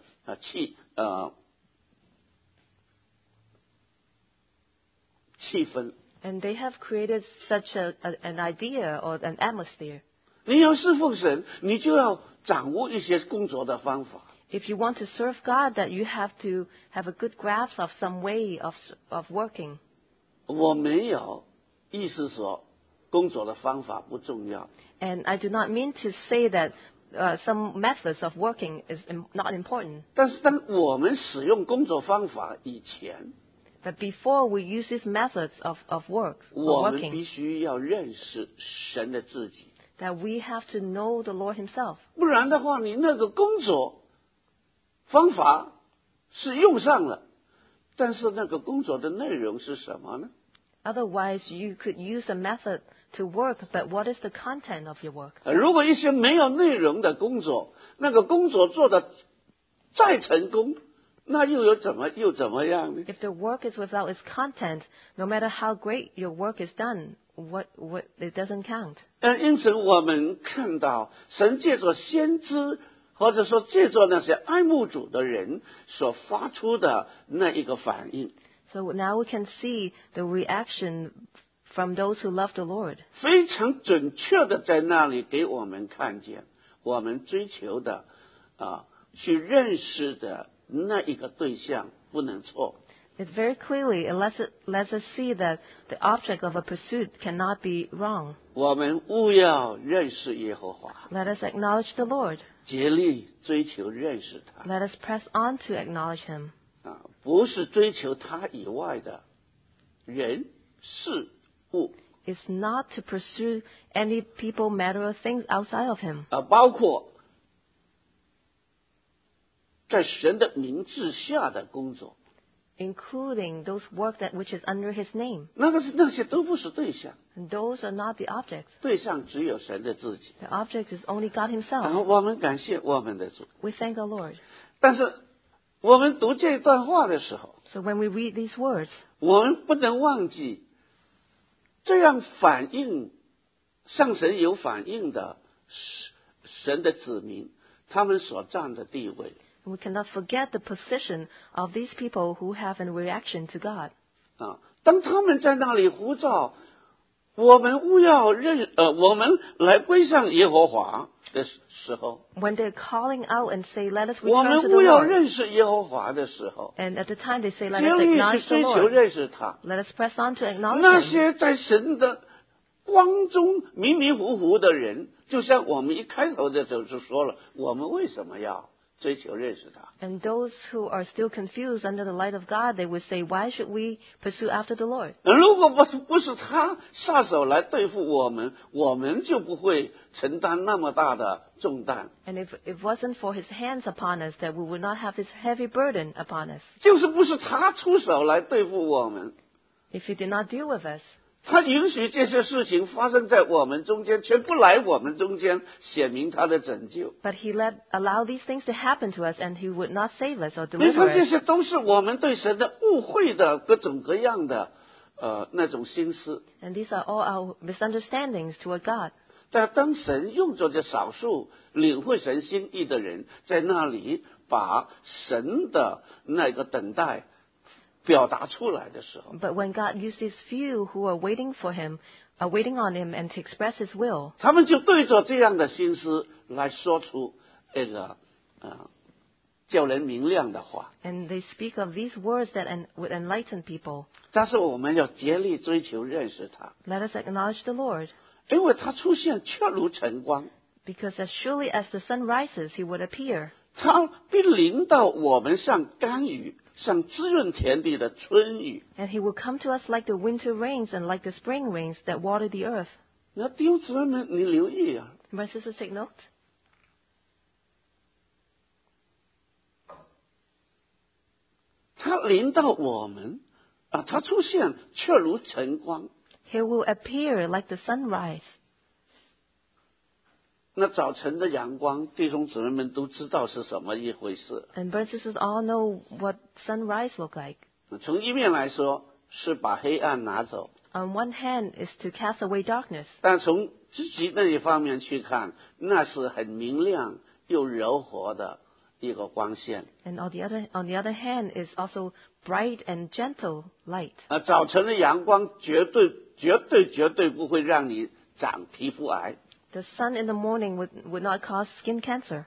气氛。 And they have created such an idea or an atmosphere. 你要侍奉神，你就要掌握一些工作的方法。 If you want to serve God, that you have to have a good grasp of some way of working. 我没有意思说工作的方法不重要， And I do not mean to say that some methods of working is not important. 但是当我们使用工作方法以前， But before we use these methods of work, 我 or 们必 working, 须要认识神的自己， that we have to know the Lord Himself. 不然的话，你那个工作方法是用上了，但是那个工作的内容是什么呢？ Otherwise, you could use a method to work, but what is the content of your work? 如果一些没有内容的工作，那个工作做得再成功，那又怎么样呢？ If the work is without its content, no matter how great your work is done, what it doesn't count. 因此我们看到神借着先知，或者说借着那些爱慕主的人所发出的那一个反应， So now we can see the reaction from those who love the Lord. 非常准确的在那里给我们看见我们追求的去认识的那一个对象不能错。 It very clearly lets us see that the object of a pursuit cannot be wrong. 我们务要认识耶和华， Let us acknowledge the Lord. 竭力追求认识他， Let us press on to acknowledge Him. 不是追求他以外的人事物， It's not to pursue any people, matter, or things outside of Him. 包括在神的名之下的工作， Including those work which is under His name. 那些都不是对象， And those are not the objects. 对象只有神的自己。 The object is only God 然 Himself. 后我们感谢我们的主， We thank our Lord. 但是我们读这段话的时候， So when we read these words, 我们不能忘记，这样反映向神有反应的神的子民，他们所占的地位。 we cannot forget the position of these people who have a reaction to God. 当他们在那里呼召我们我们来归向耶和华的时候， When they're calling out and say, "Let us 我 return 们 to the 务要 Lord," 认识耶和华的时候， and at the time they say, "Let 竭 us 力去 acknowledge the 追求 Lord," 认识他。 let us press on to acknowledge 那 Him. 些在神的光中迷迷糊糊的人，就像我们一开头的时候就说了，我们为什么要追求认识他？ And those who are still confused under the light of God, they would say, "Why should we pursue after the Lord?" 如果不是他下手来对付我们，我们就不会承担那么大的重担。 And if it wasn't for His hands upon us, that we would not have this heavy burden upon us. 就是不是他出手来对付我们， If He did not deal with us, 他允许这些事情发生在我们中间，却不来我们中间显明他的拯救。 But he allow these things to happen to us, and he would not save us or 你 deliver 看，这 us. 些都是我们对神的误会的各种各样的那种心思。 And these are all our misunderstandings toward God. 但当神用着这少数领会神心意的人，在那里把神的那个等待表达出来的时候， But when God used these few who are waiting for him, waiting on him and to express his will, 他们就对着这样的心思来说出这个叫人明亮的话。 and they speak of these words that would enlighten people. 但是我们要竭力追求认识他， Let us acknowledge the Lord, 因为他出现却如晨光， because as surely as the sun rises, he would appear. 他必临到我们像甘雨，像滋润田地的春雨。 And he will come to us like the winter rains and like the spring rains that water the earth. 那弟兄姊妹们，你留意啊， My sisters, take note. 他临到我们他出现却如晨光。 He will appear like the sunrise. 那早晨的阳光，弟兄姊妹们都知道是什么一回事。 And brothers and sisters all know what sunrise look like. 从一面来说，是把黑暗拿走； On one hand is to cast away darkness. 但从积极那一方面去看，那是很明亮又柔和的一个光线。 And on the other hand is also bright and gentle light. 早晨的阳光绝对不会让你长皮肤癌。 The sun in the morning would not cause skin cancer,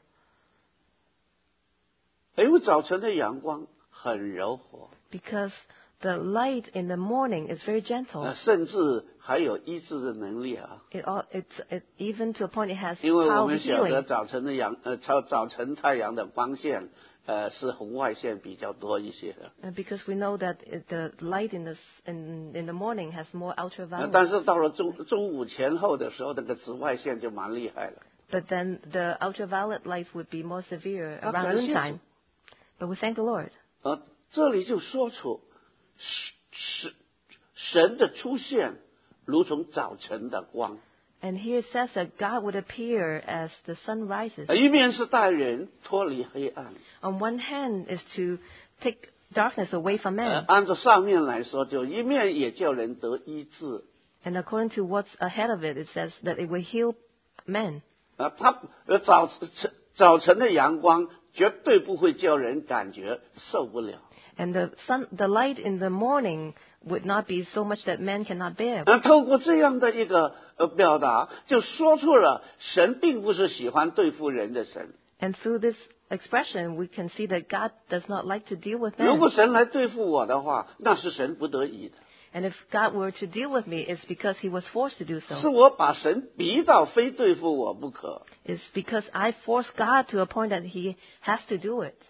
因为早晨的阳光很柔和， because the light in the morning is very gentle. 甚至还有医治的能力啊。 It even to a point it has 因为我 power of 们晓得 healing. 早晨太阳的光线是红外线比较多一些的。 Because we know that the light in the morning has more ultraviolet. 但是到了中午前后的时候，那个紫外线就蛮厉害了。 But then the ultraviolet light would be more severe around 感谢主。 noontime. But we thank the Lord. 这里就说出神的出现如同早晨的光。 And here it says that God would appear as the sun rises. 一面是带人脱离黑暗。 On one hand is to take darkness away from man. 按照上面来说，就一面也叫人得医治。 And according to what's ahead of it, it says that it will heal men. 早晨的阳光绝对不会叫人感觉受不了。 And the light in the morning would not be so much that man cannot bear. 透过这样的一个表达，就说出了神并不是喜欢对付人的神。 And through this expression, we can see that God does not like to deal with 如 man. 果神来对付我的话，那是神不得已的， And if God were to deal with me, it's because he was forced to do 是 so. 我把神逼到非对付我不可。 It's because I forced God to a point that he has to do it.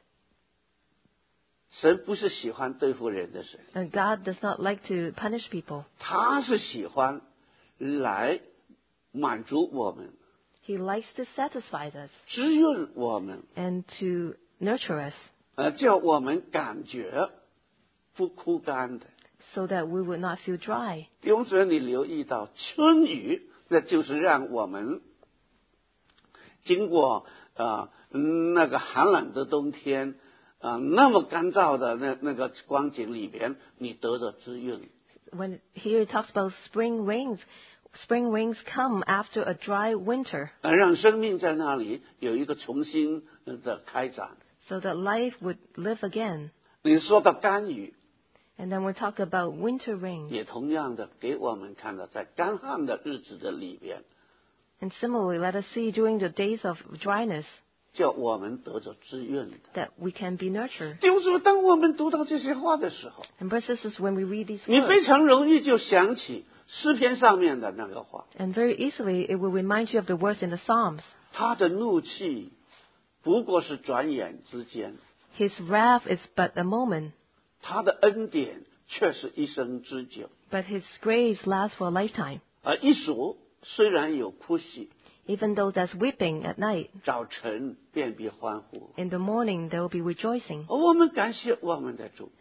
神不是喜欢对付人的神， And God does not like to punish people. 他是喜欢来满足我们， He likes to satisfy us 滋润我们， and to nurture us 叫我们感觉不枯干的。 so that we would not feel dry. 弟兄姊妹，你留意到春雨，那就是让我们经过那个寒冷的冬天那么干燥的那个光景里边，你得到滋润。 When here it talks about spring rains come after a dry winter, 让生命在那里有一个重新的开展。 so that life would live again. 你说到甘雨， And then we talk about winter rains. 也同样的给我们看到，在干旱的日子的里边， And similarly, let us see during the days of dryness 叫我们得着滋润的。 that we can be nurtured. 弟兄姊妹，当我们读到这些话的时候， And brothers and sisters, when we read these 你非 words, 常容易就想起诗篇上面的那个话， and very easily it will remind you of the words in the Psalms. 他的怒气不过是转眼之间， His wrath is but a moment, 他的恩典却是一生之久。 but his grace lasts for a lifetime. 一宿虽然有哭泣， Even though there's weeping at night, 早晨便必欢呼。 in the morning there will be rejoicing. 我们感谢我们的主，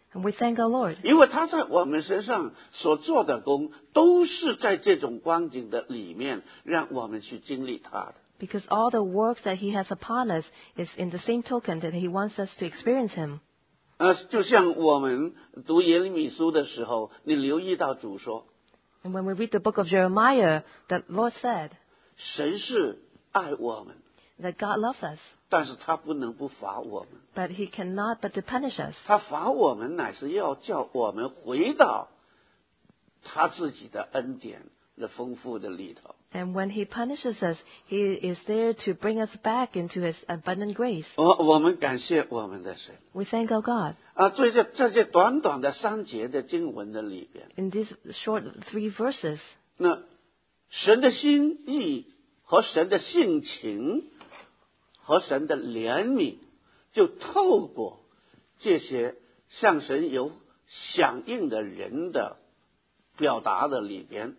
And we thank our Lord. 因为他在我们身上所做的工，都是在这种光景的里面，让我们去经历他的。 Because all the works that He has upon us is in the same token that He wants us to experience Him. 就像我们读耶利米书的时候，你留意到主说， And when we read the book of Jeremiah, the Lord said 神是爱我们， that God loves us, 但是他不能不罚我们。 but He cannot but to punish us. 他罚我们，乃是要叫我们回到他自己的恩典的丰富的里头。 And when He punishes us, He is there to bring us back into His abundant grace. 我们感谢我们的神 We thank our God. 在这短短的3节的经文的里边， In these short 3 verses, 那神的心意和神的性情和神的怜悯，就透过这些向神有响应的人的表达的里边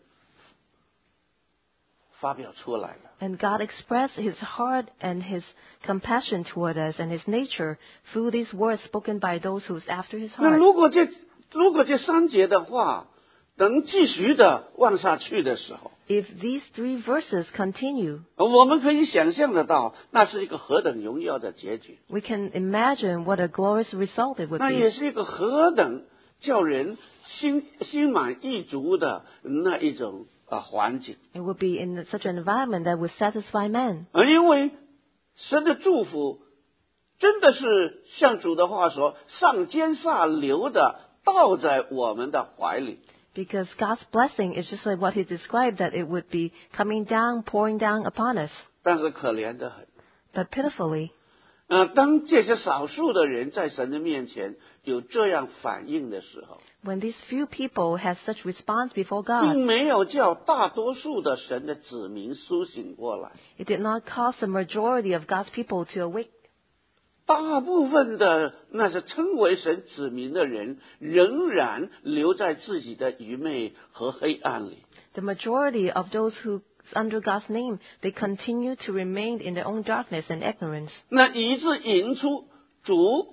发表出来了。 and God expressed His heart and His compassion toward us and His nature through these words spoken by those who's after His 那 heart. 如果这3节的话能继续的往下去的时候， If these 3 verses continue, 我们可以想象得到，那是一个何等荣耀的结局， we can imagine what a glorious result it would 那也 be. 是一个何等叫人心满意足的那一种环境。 It would be in such an environment that would satisfy man. 因为神的祝福真的是像主的话说，上尖下流的倒在我们的怀里。 Because God's blessing is just like what He described, that it would be coming down, pouring down upon us. 但是可怜得很。 But pitifully, 当这些少数的人在神的面前有这样反应的时候， when these few people have such response before God, 并没有叫大多数的神的子民苏醒过来。 it did not cause the majority of God's people to awake. 大部分的那些称为神子民的人，仍然留在自己的愚昧和黑暗里。 The majority of those who under God's name, they continue to remain in their own darkness and ignorance. 那以致引出主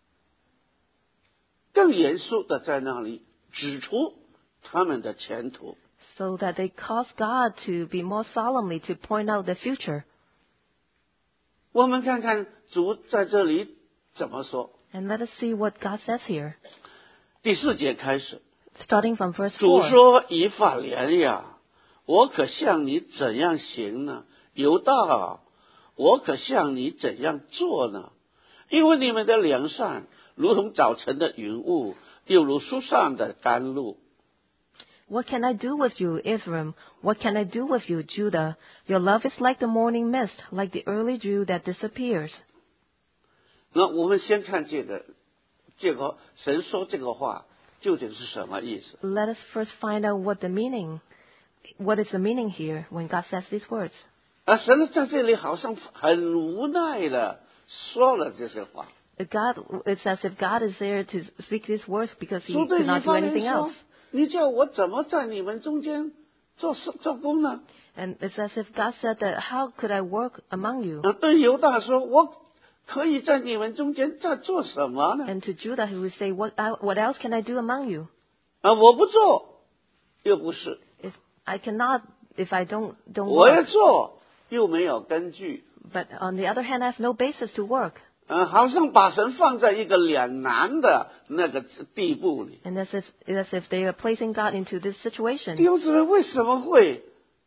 更严肃的在那里指出他们的前途。 So that they cause God to be more solemnly to point out the future. 我们看看主在这里怎么说。 And let us see what God says here. 第4节开始， Starting from verse 主 4. 说：“以法莲呀，我可向你怎样行呢？犹大啊，我可向你怎样做呢？因为你们的良善如同早晨的云雾，又如树上的甘露。 What can I do with you, Ephraim? What can I do with you, Judah? Your love is like the morning mist, like the early dew that disappears. 那我们先看这个神说这个话究竟是什么意思？ Let us first find out what is the meaning here when God says these words. 神在这里好像很无奈的说了这些话。 It's as if God is there to speak these words because He 说对 could 以 not do 法莲 anything 说 else.：“ 你叫我怎么在你们中间做工呢？” And it's as if God said that, how could I work among you? 对犹大说：“我可以在你们中间在做什么呢？ And to Judah he would say, what else can I do among you? 我不做，又不是； If I don't 我要 work. 做，又没有根据。 But on the other hand, I have no basis to work. 好像把神放在一个两难的那个地步里。 And it's as if they are placing God into this 弟 situation. 兄姊妹，为什么会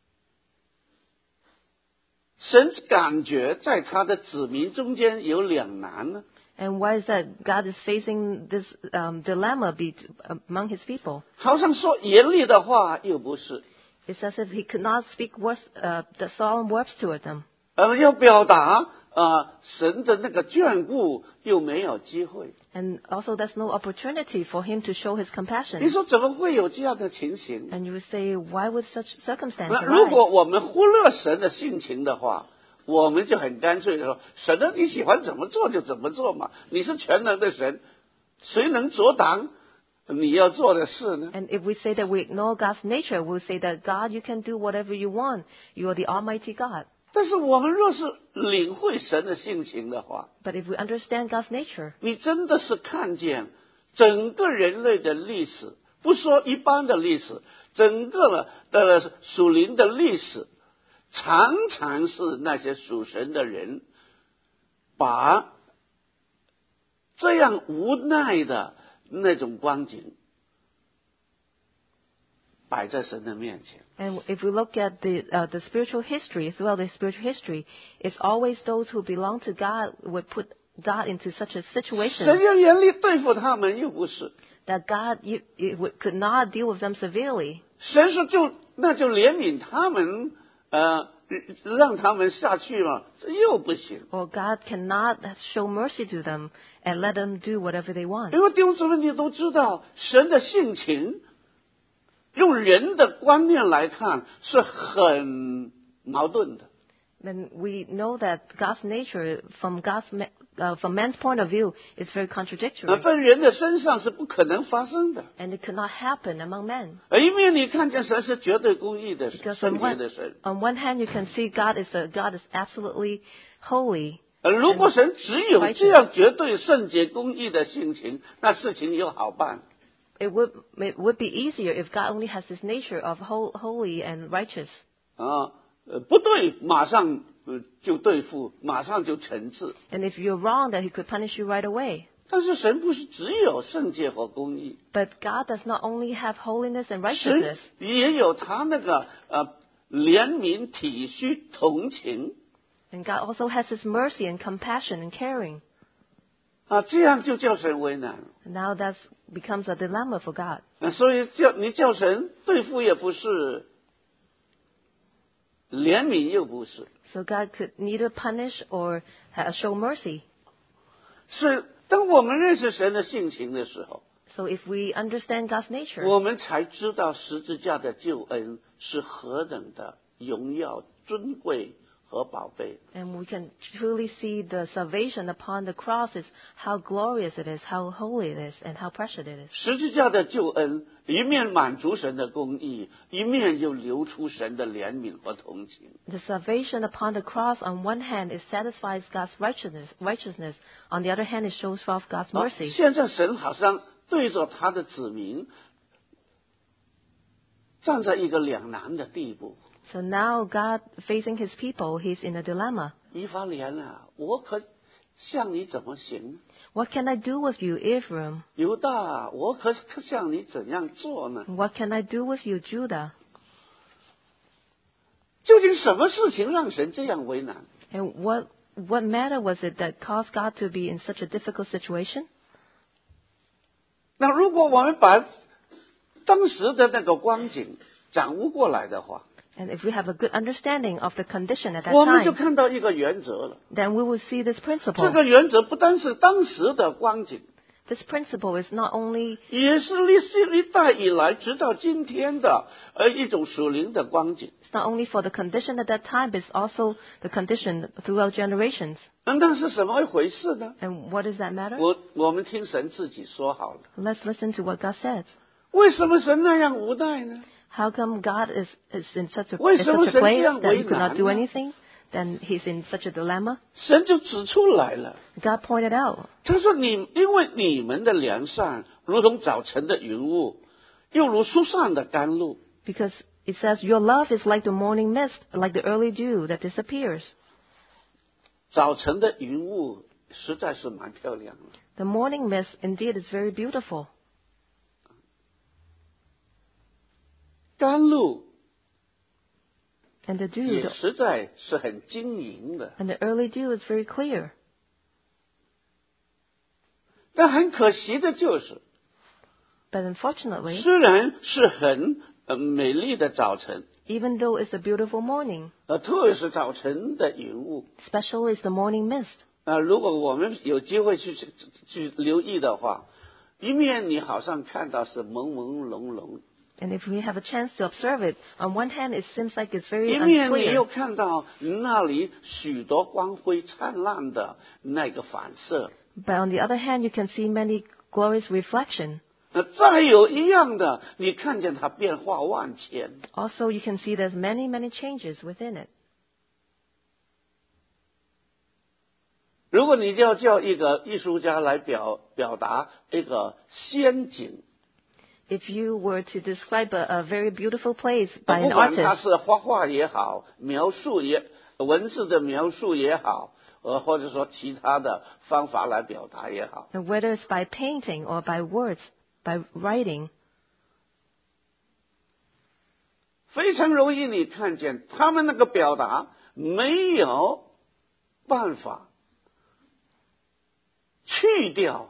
神感觉在他的子民中间有两难呢？ And why is that God is facing this dilemma among His people? 好像说严厉的话，又不是； It's as if He could not speak the solemn words toward them. 要表达神的那个眷顾，又没有机会。 And also there's no opportunity for Him to show His 你 compassion. 说怎么会有这样的情形？ And you would say, why would such circumstance 那如 arise? 果我们忽略神的性情的话，我们就很干脆的说：神呢，你喜欢怎么做就怎么做嘛，你是全能的神，谁能阻挡你要做的事呢？ And if we say that we ignore God's nature, we'll say that God, you can do whatever you want. You are the Almighty God. 但是我们若是领会神的性情的话， But if we understand God's nature, 你真的是看见整个人类的历史，不说一般的历史，整个的属灵的历史，常常是那些属神的人把这样无奈的那种光景摆在神的面前。 And if we look at the spiritual history, throughout the spiritual history, it's always those who belong to God would put God into such a 神 situation 要严厉对付他们，又不是 that God could not deal with them severely. 神说那就怜悯他们，让他们下去嘛，这又不行。 Or God cannot show mercy to them and let them do whatever they want. 因为弟兄姊妹，你都知道，神的性情，用人的观念来看是很矛盾的。 Then we know that God's nature, from man's point of view, is very contradictory, 在人的身上是不可能发生的。 and it could not happen among men. 一面你看见神是绝对公义的 Because 圣洁的神， on one hand, you can see God is absolutely holy. 如果神只有这样绝对圣洁公义的性情，那事情又好办。 It would be easier if God only has this nature of holy and righteous. 不对，马上就对付，马上就惩治。 And if you're wrong, that He could punish you right away. 但是神不是只有圣洁和公义， But God does not only have holiness and 神 righteousness, 也有他那个怜悯、体恤、同情 and God also has His mercy and compassion and caring. 这样就叫神为难。 And now that becomes a dilemma for God. 所以你叫神对付也不是，怜悯又不是， So God could neither punish or show mercy. 是当我们认识神的性情的时候， So if we understand God's nature, 我们才知道十字架的救恩是何等的荣耀、尊贵和宝贝。 and we can truly see the salvation upon the cross is how glorious it is, how holy it is, and how precious it is. 十字架的救恩，一面满足神的公义，一面又流出神的怜悯和同情。 The salvation upon the cross, on one hand, it satisfies God's righteousness. On the other hand, it shows forth God's mercy. 现在神好像对着他的子民，站在一个两难的地步。 So now God, facing His people, He's in a dilemma. 以法莲啊，我可向你怎么行？ What can I do with you, Ephraim? 犹大啊，我可向你怎样做呢？ What can I do with you, Judah? 究竟什么事情让神这样为难？ And what matter was it that caused God to be in such a difficult situation? 那如果我们把当时的那个光景掌握过来的话， And if we have a good understanding of the condition at that 我们就 time, 看到一个原则了。 then we will see this 这 principle. 个原则不单是当时的光景， This principle is not only 也是历代以来直到今天的一种属灵的光景。 it's not only for the condition at that time, but it's also the condition throughout generations. 那是什么一回事呢？ And what does that matter? 我们听神自己说好了。 Let's listen to what God says. 为什么神那样无奈呢？ How come God is in such a 为什么神这 place 样 that 为 He could not 难 do 呢？ anything? Then He's in such a dilemma. 神就指出来了， God pointed out, 他说因为你们的良善如同早晨的云雾，又如树上的甘露。 because it says, your love is like the morning mist, like the early dew that disappears. 早晨的云雾实在是蛮漂亮的。 The morning mist indeed is very beautiful. 甘露 And the 也 dew, 实在是很晶莹的， and the early dew is very clear. 但很可惜的就是， But unfortunately, 虽然是很美丽的早晨， even though it's a beautiful morning, 特别是早晨的云雾， especially it's the morning mist. 如果我们有机会去留意的话，一面你好像看到是朦朦胧胧， And if we have a chance to observe it, on one hand, it seems like it's very 一面你又 unclear. 看到那里许多光辉灿烂的那个反射。 But on the other hand, you can see many glorious reflection. 再有一样的，你看见它变化万千。 Also, you can see there's many changes within it. 如果你要叫一个艺术家来表达一个仙境， If you were to describe a very beautiful place by 不 an 管他 artist, 是画画也好，文字的描述也好，或者说其他的方法来表达也好， and whether it's by painting or by words, by writing, 非常容易你看见他们那个表达没有办法去掉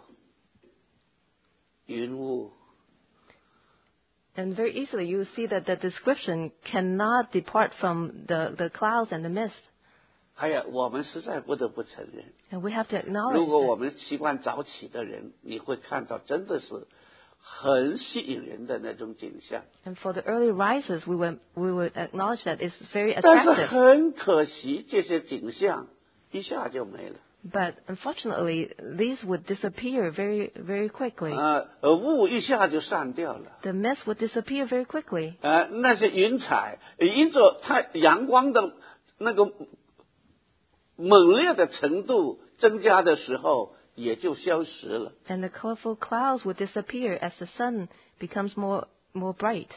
云雾。 and very easily you see that the description cannot depart from the clouds and the mist. 还有，我们实在不得不承认， And we have to 如 acknowledge 果我 that. 们习惯早起的人，你会看到真的是很吸引人的那种景象。 And for the early risers, we would acknowledge that it's very 但是 attractive. 很可惜，这些景象一下就没了。 But unfortunately, these would disappear very, very quickly. 雾一下就散掉了。 The mist would disappear very quickly. 那些云彩，因着阳光的那个猛烈的程度增加的时候，也就消失了。 And the colorful clouds would disappear as the sun becomes more bright.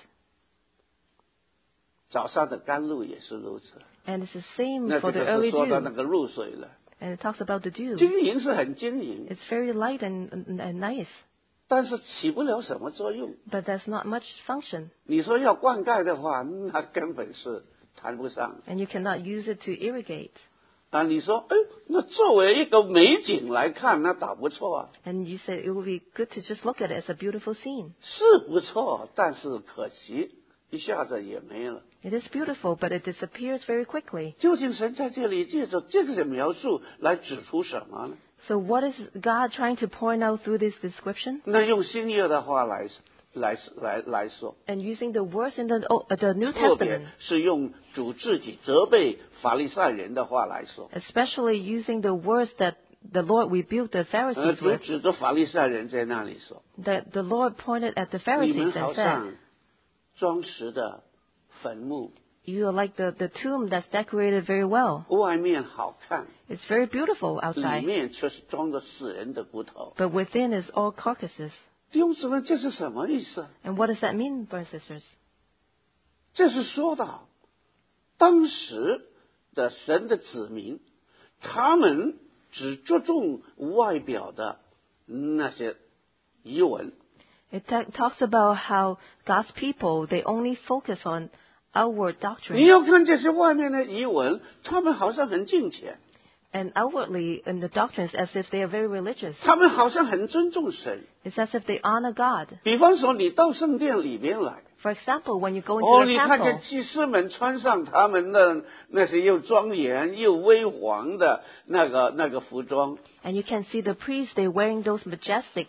早上的甘露也是如此。 And it's the same 那 for 这 the 个 early 是说到那 dew. 个露水了。 And it talks about the dew. 晶莹是很晶莹， It's very light and nice, 但是起不了什么作用。 but there's not much function. 你说要灌溉的话，那根本是谈不上。 And you cannot use it to irrigate. 你说，那作为一个美景来看，那倒不错啊， And you said it would be good to just look at it as a beautiful scene. 是不错，但是可惜一下子也没了。 It is beautiful, but it disappears very quickly. 究竟神在这里借着这个描述来指出什么呢？ So what is God trying to point out through this description? 那用新约的话来说， And using the words in the New 特别 Testament, 是用主自己责备法利赛人的话来说， especially using the words that the Lord rebuked the Pharisees 主 with, 指着法利赛人在那里说 that the Lord pointed at the：“ 你们 Pharisees 好 and 像 said, 装饰的坟墓， You are like the tomb that's decorated very well. 外面好看， It's very beautiful 里 outside, 面却是装着死人的骨头。” but within is all carcasses. 弟兄姊妹，这是什么意思？ And what does that mean, brothers and sisters? 这是说到当时的神的子民，他们只着重外表的那些仪文， It talks about how God's people, they only focus on outward 你 doctrine. 要看这些外面的仪文，他们好像很敬虔， And outwardly in the doctrines as if they are very religious. 他们好像很尊重神。 It's as if they honor God. 比方说，你到圣殿里边来， For example, when you go into 你 the 看见 temple, 祭司们穿上他们的那些又庄严又威煌的那个服装， and you can see the priests, they're wearing those majestic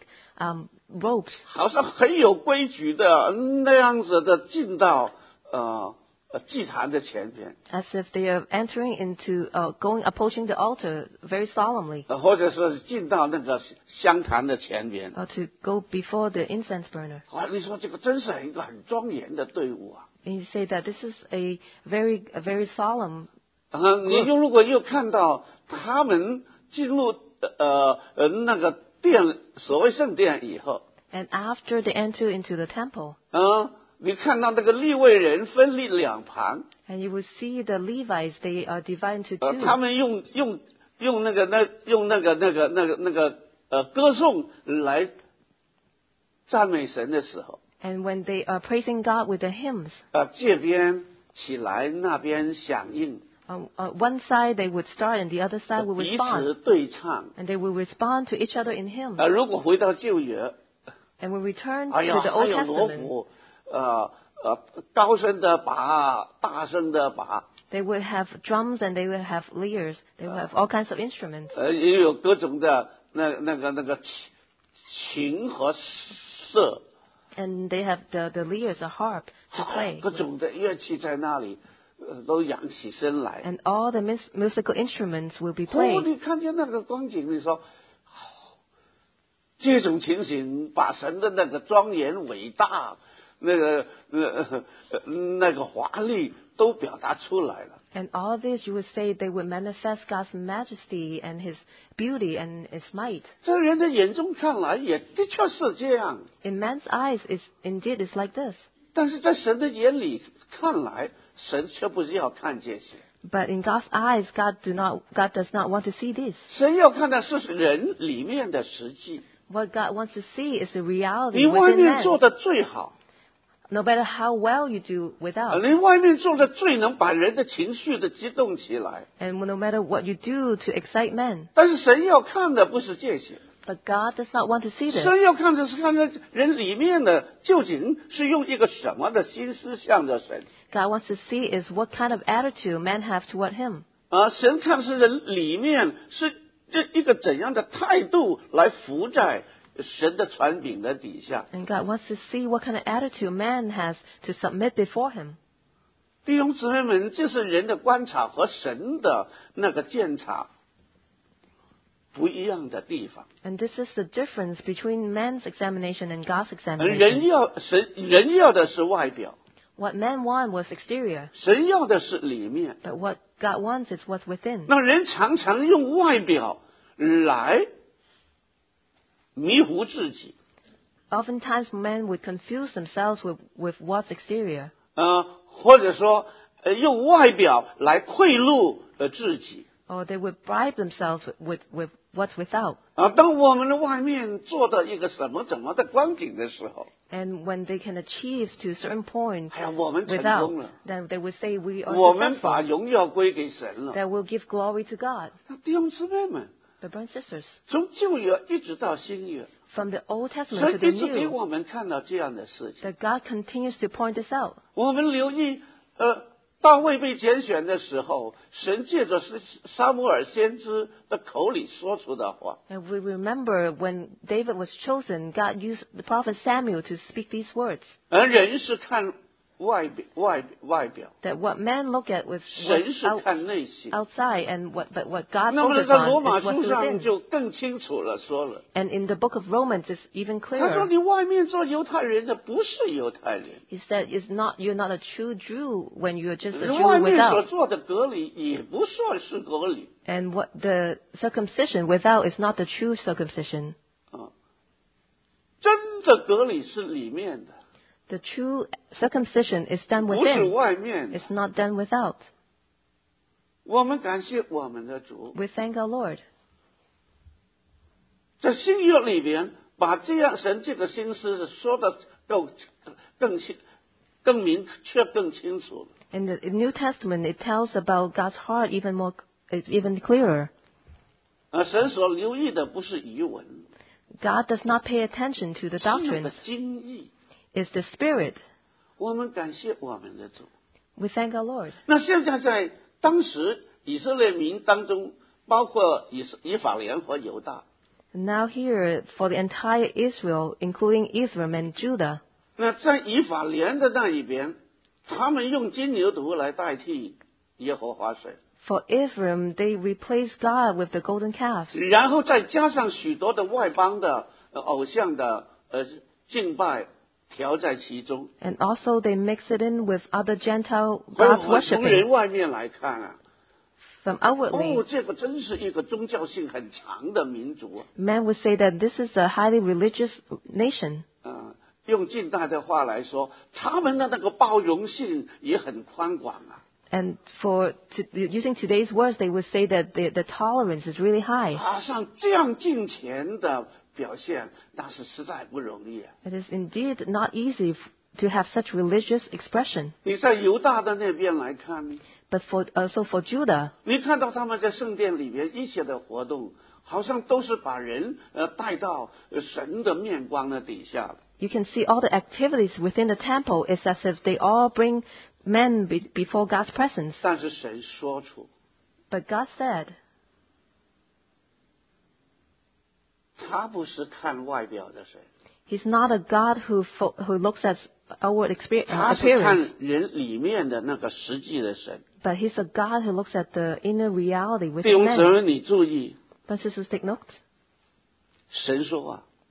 robes, 好像很有规矩的那样子的进到祭坛的前边， as if they are entering into, approaching the altar very solemnly, 或者是进到那个香坛的前边。 or to go before the incense burner. 你说这个真是一个很庄严的队伍啊！ And you say that this is a very solemn. 你就如果又看到他们进入那个殿，所谓圣殿以后， And after they enter into the temple, 你看到那个利未人分立两旁， and you will see the Levites, they are divided into two. 他们用那个歌颂来赞美神的时候， And when they are praising God with the hymns, 这边起来，那边响应， on one side they would start and the other side would 彼此 respond. 对唱。 And they will respond to each other in hymns. 如果回到旧约， And we return 哎呀， to the 还 Old 有锣 Testament, 鼓，高声的拔，大声的拔， they would have drums and they would have lyres. They would have all kinds of instruments. 也有各种的那个琴和瑟， And they have the lyres, a harp to play. 各种的乐器在那里，都扬起身来。 And all the musical instruments will be played. 你看见那个光景，你说，这种情形把神的那个庄严伟大， 那个华丽都表达出来了。 And all this, you would say, they would manifest God's majesty and His beauty and His might. 在人的眼中看来，也的确是这样。 In man's eyes, indeed is like this. 但是在神的眼里看来，神却不是要看这些。 But in God's eyes, God does not want to see this. 神要看的是人里面的实际。 What God wants to see is the reality 你外 within 面做 man. 的最好， No matter how well you do without, 你外面做的最能把人的情绪的激动起来。 and no matter what you do to excite men. 但是神要看的不是这些， But God does not want to see this. 神要看的是看着人里面的究竟是用一个什么的心思向着神。 God wants to see is what kind of attitude men have toward Him. 神看是人里面是这一个怎样的态度来服在神的权柄的底下。 And God wants to see what kind of attitude man has to submit before Him. 弟兄姊妹们，这是人的观察和神的那个鉴察不一样的地方。 And this is the difference between man's examination and God's 人 examination. 人要的是外表， What man want was exterior, 神要的是里面。 but what God wants is what's within. 那人常常用外表来迷糊自己， Oftentimes men would confuse themselves with what's exterior. 或者说用外表来贿赂自己。 Or they would bribe themselves with what's without. 当我们的外面做到一个怎么的光景的时候， And when they can achieve to a certain point 哎呀，我们成 without, 功了， then they would say we are 我们把 successful. 荣耀归给神了。 That will give glory to God. 那弟兄姊妹们， But brothers and sisters, 从旧约一直到新约， from the Old Testament 神 to the 一直给 New, 我们看到这样的事情。 that God continues to point this out. 我们留意，大卫被拣选的时候，神借着撒母耳先知的口里说出的话。 And we remember when David was chosen, God used the prophet Samuel to speak these words. 而人是看外表， That what men look at was 神是 out, 看内心。 outside, and but what God 那么 focuses 在 on 罗马 is 书 what's 上 within. 就更清楚了说了， And in the book of Romans, it's even 他说 clearer. 你外面做犹太人的不是犹太人， He said, you're not a true Jew when you're just a 外 Jew 面所 without. 做的隔离也不算是隔离。 And what the circumcision without is not the true circumcision. 真的隔离是里面的， The true circumcision is done 不是 within. 外面的。 It's not done without. 我们感谢我们的主， We thank our Lord. 在新约里边，把这样神这个心思是说的更明确、更清楚。 In the New Testament, it tells about God's heart even clearer. 神所留意的不是遗文， God does not pay attention to the 是有的 doctrines. 经义。 It's the Spirit. 我们感谢我们的主。 We thank our Lord. 那现在在当时以色列民当中，包括以法莲和犹大， Now here, for the entire Israel, including Ephraim and Judah, 那在以法莲的那一边，他们用金牛犊来代替耶和华神， for Ephraim, they replaced God with the golden calf. 然后再加上许多的外邦的偶像的敬拜调在其中。 And also they mix it in with other Gentile 所以 gods 我从人 worshipping. 外面来看啊， From outwardly, 这个真是一个宗教性很强的民族啊。 men would say that this is a highly religious nation. 用近代的话来说，他们的那个包容性也很宽广啊。 And using today's words, they would say that the tolerance is really high. 像这样敬虔的表现，那是实在不容易啊。 It is indeed not easy to have such religious expression. 你在犹大的那边来看， But also for Judah, 你看到他们在圣殿里面一切的活动，好像都是把人带到神的面光的底下的。 you can see all the activities within the temple is as if they all bring men before God's presence. 但是神说出， But God said, 他不是看外表的神， He's not a God who looks at outward 他是 appearance, 看人里面的那个实际的神。 but He's a God who looks at the inner reality 弟 within 兄姊 men. 妹，你注意， But sisters, take note. 神说啊，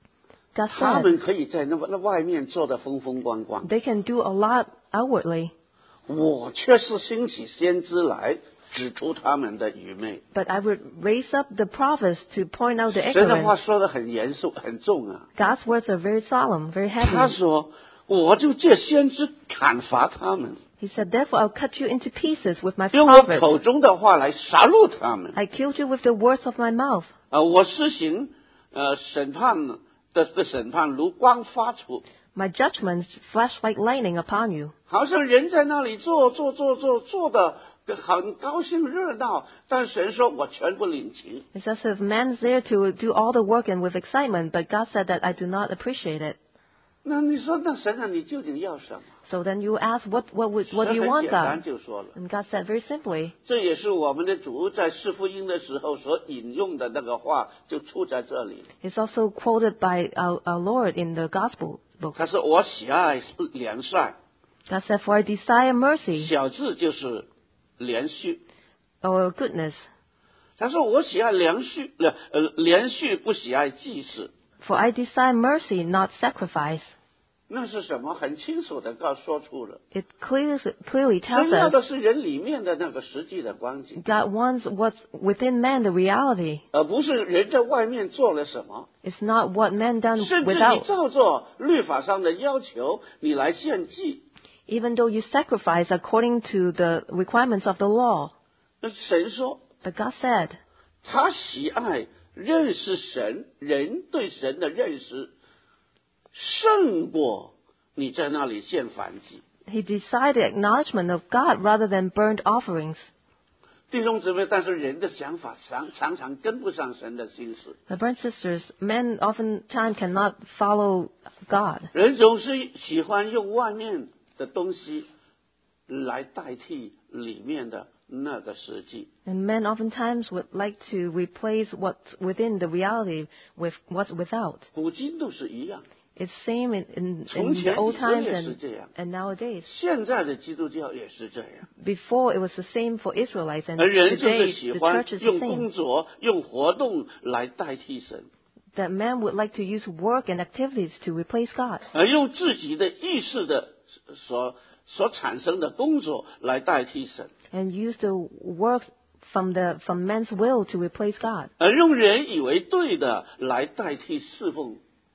God 他 said 们可以在那外面做得风风光光， they can do a lot outwardly, 我却是兴起先知来指出他们的愚昧。 but I would raise up the prophets to point out the 神的话 ignorance. 说得很严肃很重啊， God's words are very solemn, very 他 heavy. 说我就借先知砍伐他们， He said, therefore I'll cut you into pieces with my 用我 prophets. 口中的话来杀戮他们。 I killed you with the words of my mouth. 我施行审判的审判如光发出， My judgments flash like lightning upon you. 好像人在那里做的很高兴热闹，但神说我全不领情。 It's as if man's there to do all the work and with excitement, but God said that I do not appreciate it. 那你说那神啊，你究竟要什么？ So then you ask, what do 神 you 很 want, 简单 God? 就说了， And God said very simply, 这也是我们的主在四福音的时候所引用的那个话，就出在这里。 it's also quoted by our Lord in the Gospel book. 他说我喜爱良善， God said, for I desire mercy 小字就是连续。 or goodness. 他说我喜爱连续不喜爱祭祀。 For I desire mercy, not sacrifice. 那是什么？很清楚的说出了。 It clearly 神 tells 要 us 的是人里面的那个实际的光景， God wants what's within man, the reality. 而不是人在外面做了什么， It's not what man done 甚至你 without. 照着律法上的要求，你来献祭。 Even though you sacrifice according to the requirements of the law. 那神说， But God said, 他喜爱认识神，人对神的认识胜过你在那里献燔祭。 He desired the acknowledgement of God rather than burnt offerings. 弟兄姊妹，但是人的想法常常跟不上神的心思， My brothers and sisters, men oftentimes cannot follow God. 人总是喜欢用外面的东西来代替里面的那个实际。 And men oftentimes would like to replace what's within the reality with what's without. 古今都是一样， It's same in 从 the 前 old 以色 times 列是这样， and nowadays. 现在的基督教也是这样。 Before it was the same for Israelites, and 而人就是 today 喜 the 欢 church is the 用 same. 工作、用活动来代替神， That man would like to use work and activities to replace God, 而用自己的意识的所产生的工作来代替神， and use the work from man's will to replace God, 而用人以为对的来代替侍奉。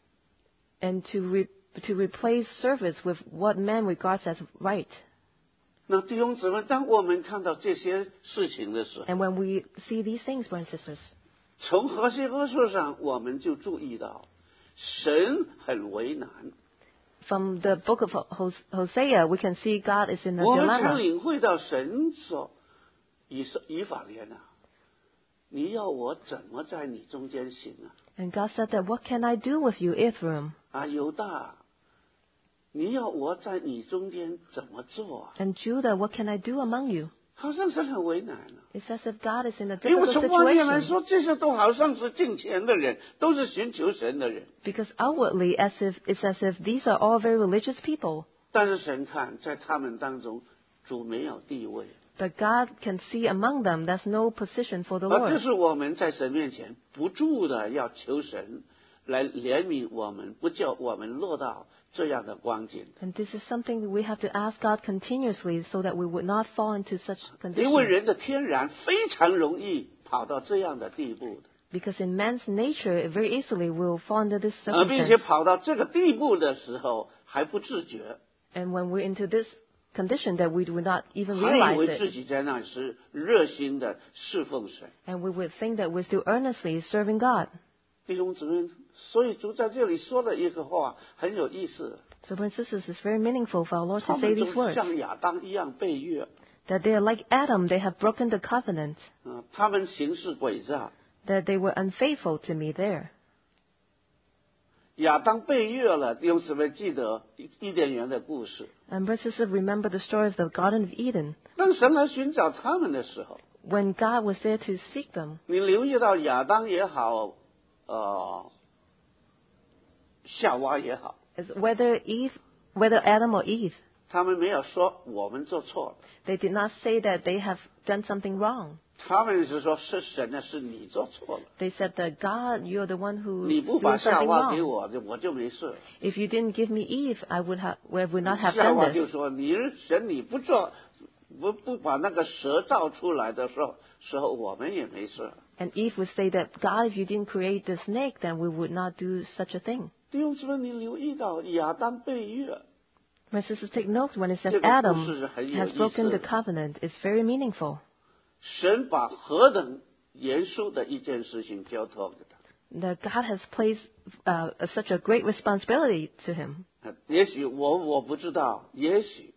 and to replace service with what man regards as right. 那弟兄姊妹，当我们看到这些事情的时候， And when we see these things, brothers and sisters, 从何西阿书上我们就注意到，神很为难。 from the book of Hosea, we can see God is in a 我们才 dilemma. 领会到神说：“以法莲啊，你要我怎么在你中间行啊？ And God said that, what can I do with you, Ephraim? 啊，犹大，你要我在你中间怎么做啊？ And Judah, what can I do among you? 好像是很为难了。 It's as if God is in a 因为 difficult 从外面来 situation. 说，这些都好像是敬虔的人，都是寻求神的人。 Because outwardly, it's as if these are all very religious people. 但是神看在他们当中，主没有地位。 But God can see among them there's no position for the 而这 Lord. 是我们在神面前不住的要求神来怜悯我们，不叫我们落到这样的光景。 And this is something we have to ask God continuously so that we would not fall into such 因为 conditions. 人的天然非常容易跑到这样的地步的， Because in man's nature, it very easily will fall into this 并且 circumstance. 跑到这个地步的时候还不自觉， And when we're into this condition that we do not even 还以 realize 为自 it, 己在那里是热心的侍奉神。 and we would think that we're still earnestly serving God. 弟兄姊妹，所以主在这里说了一个话很有意思， So, brothers and sisters, it's very meaningful for our Lord 他 to say 们 these 就 words. 像亚当一样背约， That they are like Adam, they have broken the covenant. 他们行事诡诈。 That they were unfaithful to me there. 亚当背约了，弟兄姊妹记得伊甸园的故事。 And brothers and sisters, remember the story of the Garden of Eden. 当神来寻找他们的时候， When God was there to seek them, 你留意到亚当也好，夏娃也好， whether Adam or Eve, 他们没有说我们做错了， They did not say that they have done something wrong. 他们是说是神的，是你做错了。 They said that God, you're the one 你 who 不把 did 夏 something 娃给 wrong. 我就没事。 If you didn't give me Eve, I would not have 夏娃 done 就 this. 说：“你神你不做，不把那个蛇造出来的时候，我们也没事。” And Eve would say that, God, if you didn't create the snake, then we would not do such a thing. 弟兄姊妹，你留意到亚当背约， My sisters, take note when it says 这个故事是 Adam 很有 has 意 broken 思 the 的。 covenant. It's very meaningful. 神把何等严肃的一件事情交托给他。 That God has placed such a great responsibility to him. 也许我不知道，也许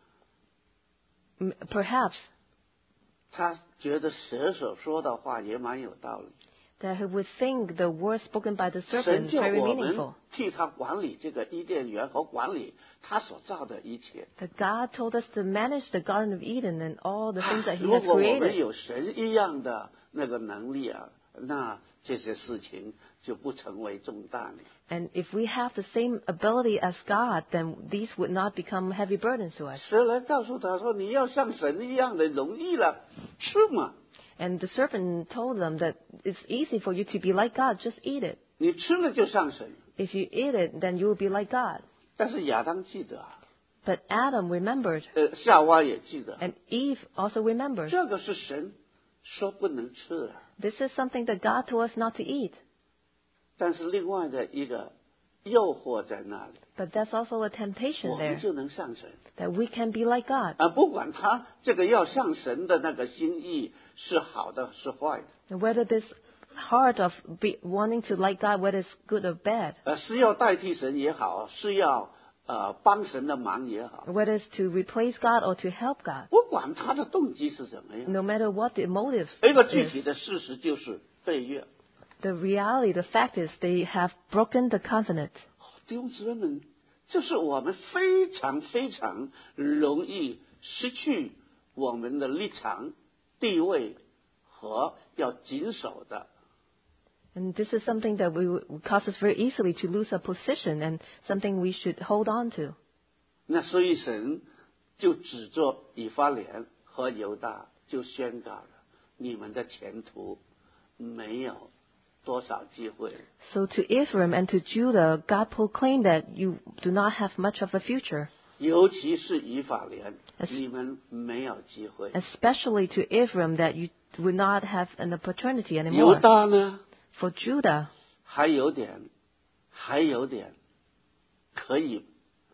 Perhaps 他觉得蛇所说的话也蛮有道理。 that he would think the words spoken by the 神 serpent 叫 very 我们 meaningful. 替他管理这个伊甸园和管理他所造的一切。 That God told us to manage the Garden of Eden and all the things that He 如 has 果我们 created. 有神一样的那个能力啊，那这些事情就不成为重担了。 And if we have the same ability as God, then these would not become heavy burdens to us. 蛇来告诉他说：“你要像神一样的容易了，吃嘛。 And the serpent told them that it's easy for you to be like God, just eat it. 你吃了就像神。 If you eat it, then you will be like God. ” 但是亚当记得啊， But Adam remembered, 夏娃也记得， and Eve also remembered. 这个是神说不能吃的。 This is something that God told us not to eat. 但是另外的一个诱惑在那里， But there's also a temptation 我们 there 就能像神。 that we can be like God. 不管他这个要像神的那个心意是好的是坏的， And whether this heart of wanting to like God, whether it's good or bad, 是要代替神也好，是要帮神的忙也好， whether it's to replace God or to help God, 不管他的动机是怎么样， no matter what the motive 一个具体 is, 的事实就是背约。 the reality, the fact is they have broken the covenant. 弟兄姊妹们，这是我们非常非常容易失去我们的立场、地位和要谨守的。 And this is something that would cause us very easily to lose our position and something we should hold on to. 那所以神就指着以法莲和犹大，就宣告了你们的前途没有多少机会。 So to Ephraim and to Judah, God proclaimed that you do not have much of a future, 尤其是以法莲， As- 你们没有机会。 especially to Ephraim that you would not have an opportunity 犹 anymore. 大呢， For Judah, 还有点可以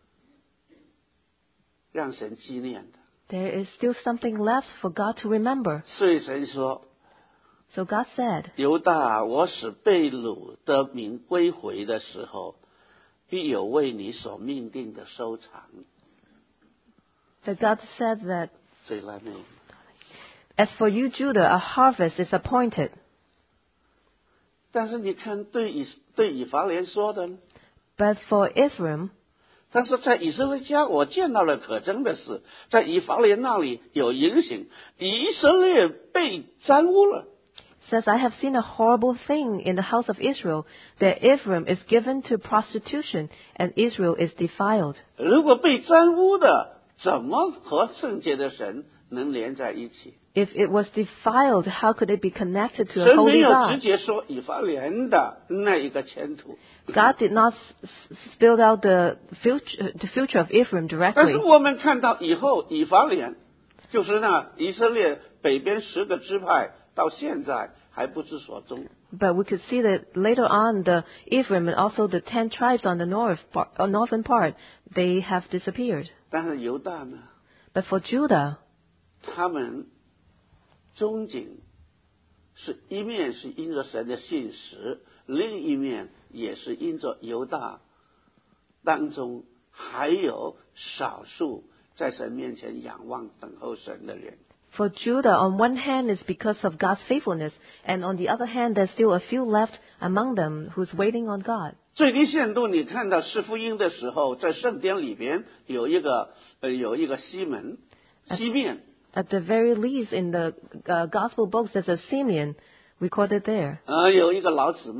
让神纪念的。 there is still something left for God to remember. 所以神说 So God said,：“ 犹大，我使被掳的民归回的时候，必有为你所命定的收场。” that God said that, 所以来没有。 as for you, Judah, a harvest is appointed. 但是你看，对以法莲说的呢， But for Ephraim, 他说在以色列家我见到了可憎的事，在以法莲那里有淫行，以色列被沾污了。 says, I have seen a horrible thing in the house of Israel, that Ephraim is given to prostitution and Israel is defiled. 如果被沾污的，怎么和圣洁的神能连在一起？ If it was defiled, how could it be connected to a 神没 holy 有直 God? 接说以法莲的那一个前途， God did not spill out the future of Ephraim 但是 directly. 我们看到以后以法莲，就是那以色列北边10个支派，到现在还不知所踪。 But we could see that later on, the Ephraim and also the 10 tribes on the northern part, they have disappeared. 但是犹大呢， But for Judah, 他们终仅是一面是因着神的信实，另一面也是因着犹大当中还有少数在神面前仰望等候神的人。 for Judah, on one hand, is because of God's faithfulness, and on the other hand, there's still a few left among them who's waiting on God. 最低限度，你看到四福音的时候，在圣典里边有一个西面。 At the very least, in the Gospel books, there's a Simeon recorded there. 有一个老姊妹，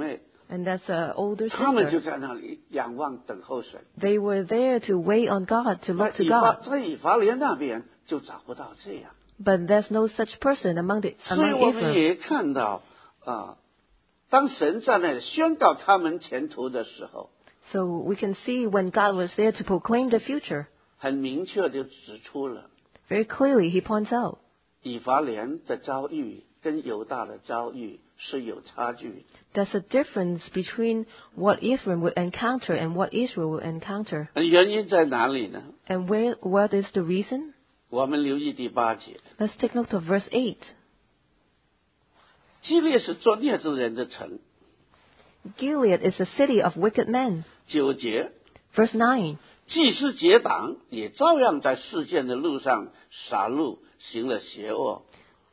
And that's an older 他们就 sister. 在那里仰望等候神。 They were there to wait on God, to 在 look to God. 以法莲那边就找不到这样， But there's no such person 所以 among 我们 Ephraim. 也看到当神在那里宣告他们前途的时候， So we can see when God was there to proclaim the future. 很明确地指出了 Very clearly, he points out 以法莲的遭遇跟犹大的遭遇是有差距的。 there's a difference between what Ephraim would encounter and what Israel would encounter. 原因在哪里呢？ And what is the reason? 我们留意第8节， Let's take note of verse 8. 基列是作孽之人的城。 Gilead is a city of wicked men. 9节， Verse 9. 祭司结党也照样在事件的路上杀戮，行了邪恶。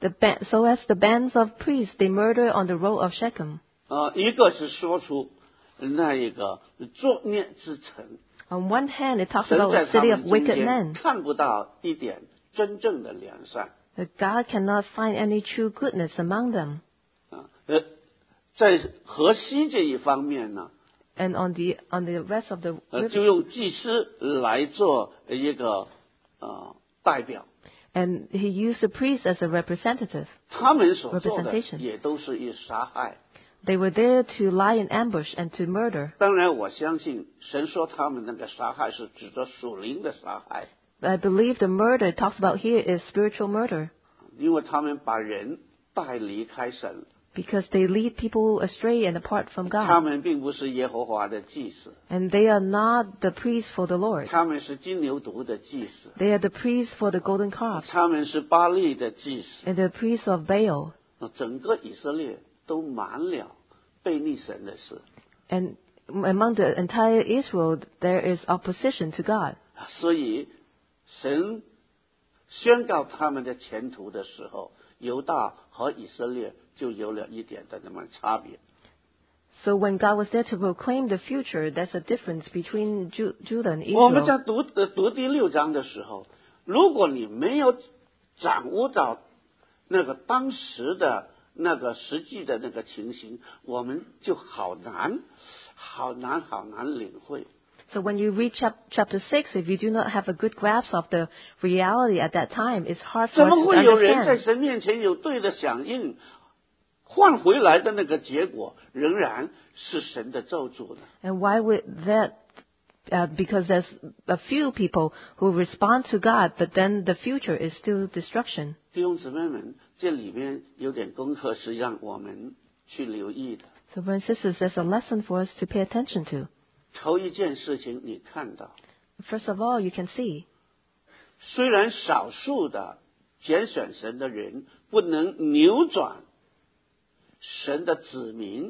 So as the bands of priests, they murder on the road of Shechem. 一个是说出那一个作孽之城， On one hand, it talks 神 about 在 a 他 city of 们中 wicked 间 men. 看不到一点真正的良善。 That God cannot find any true goodness among them. 在河西这一方面呢， And on the rest of the 就 river, 用祭司来做一个代表， and he used the priests as a representative. 他们所做的 Representation. 也都是以杀害。 They were there to lie in ambush and to murder. 当然，我相信神说他们那个杀害是指着属灵的杀害， I believe the murder it talks about here is spiritual murder, 因为他们把人带离开神， because they lead people astray and apart from 他 God. 们并不是耶和华的祭司， And they are not the priests for the Lord. 他们是金牛犊的祭司， They are the priests for the golden calves 他们是巴利的祭司。 and the priests of Baal. 整个以色列都满了背逆神的事， And among the entire Israel, there is opposition to God. 所以神宣告他们的前途的时候，犹大和以色列就有了一点的那么差别。 So when God was there to proclaim the future, there's a difference between Judah and 我们 Israel. 在读第6章的时候，如果你没有掌握到那个当时的那个实际的那个情形，我们就好难领会。 So when you read chapter 6, if you do not have a good grasp of the reality at that time, it's hard 怎 for us 么 to 会有人在 understand. 神面前有对的响应，换回来的那个结果仍然是神的咒诅呢？ And why would that? Because there's a few people who respond to God, but then the future is still destruction. 弟兄姊妹们，这里面有点功课是让我们去留意的。 So brothers and sisters, there's a lesson for us to pay attention to. 头一件事情，你看到， First of all, you can see 虽然少数的拣选神的人不能扭转神的子民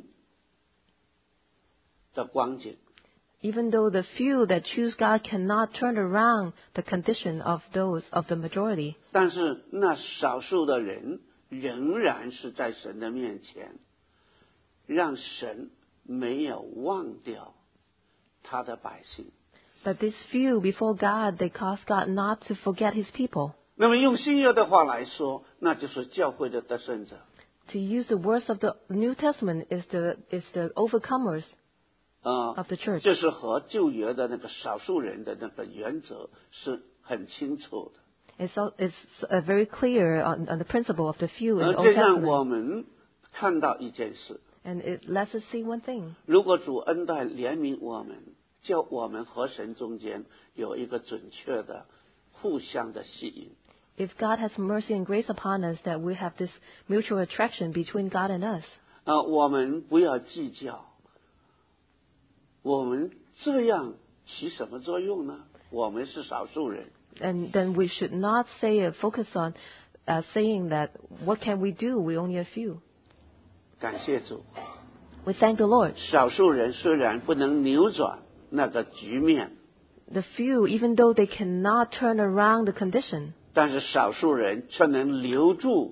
的光景， even though the few that choose God cannot turn around the condition of those of the majority, 但是那少数的人仍然是在神的面前，让神没有忘掉他的百姓。 but these few before God, they cause God not to forget His people. 那么用新约的话来说，那就是教会的得胜者。 To use the words of the New Testament is the overcomers of the church. 这是和旧约的那个少数人的那个原则是很清楚的。 It's very clear on the principle of the few in the 这 Old 让我 Testament. 们看到一件事： And it lets us see one thing. 如果主恩待怜悯我们，叫我们和神中间有一个准确的互相的吸引， If God has mercy and grace upon us, that we have this mutual attraction between God and us. 我们不要计较，我们这样起什么作用呢？我们是少数人。 And then we should not focus on saying that, what can we do? We only a few. 感谢主， We thank the Lord. 少数人虽然不能扭转那个局面， The few, even though they cannot turn around the condition, 但是少数人却能留住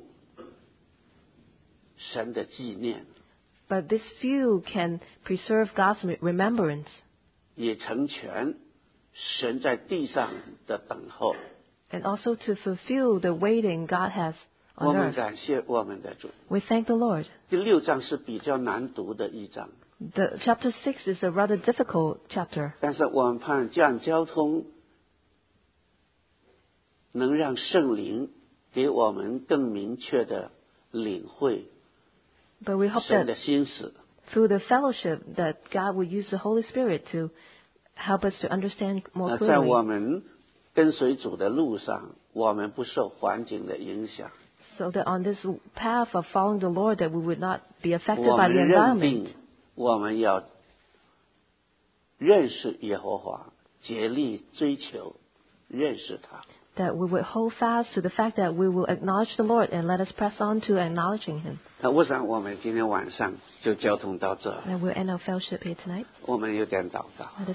神的纪念， but this few can preserve God's remembrance 也成全神在地上的等候。 and also to fulfill the waiting God has 我 on 们 earth. 感谢我们的主。 We thank the Lord. 第6章是比较难读的一章， The chapter 6 is a rather difficult chapter. 但是我们盼这样交通能让圣灵给我们更明确的领会 But we hope 神 that 的心思。 through the fellowship that God will use the Holy Spirit to help us to understand more 在我 clearly. 们跟随主的路上，我们不受环境的影响， So that on this path of following the Lord that we would not be affected 我 by 们 the 认 environment. 定我们要认识耶和华，竭力追求认识他。 That we would hold fast to the fact that we will acknowledge the Lord and let us press on to acknowledging Him. 那我想我们今天晚上就交通到这， And we'll end our fellowship here tonight. 我们有点祷告。 Let us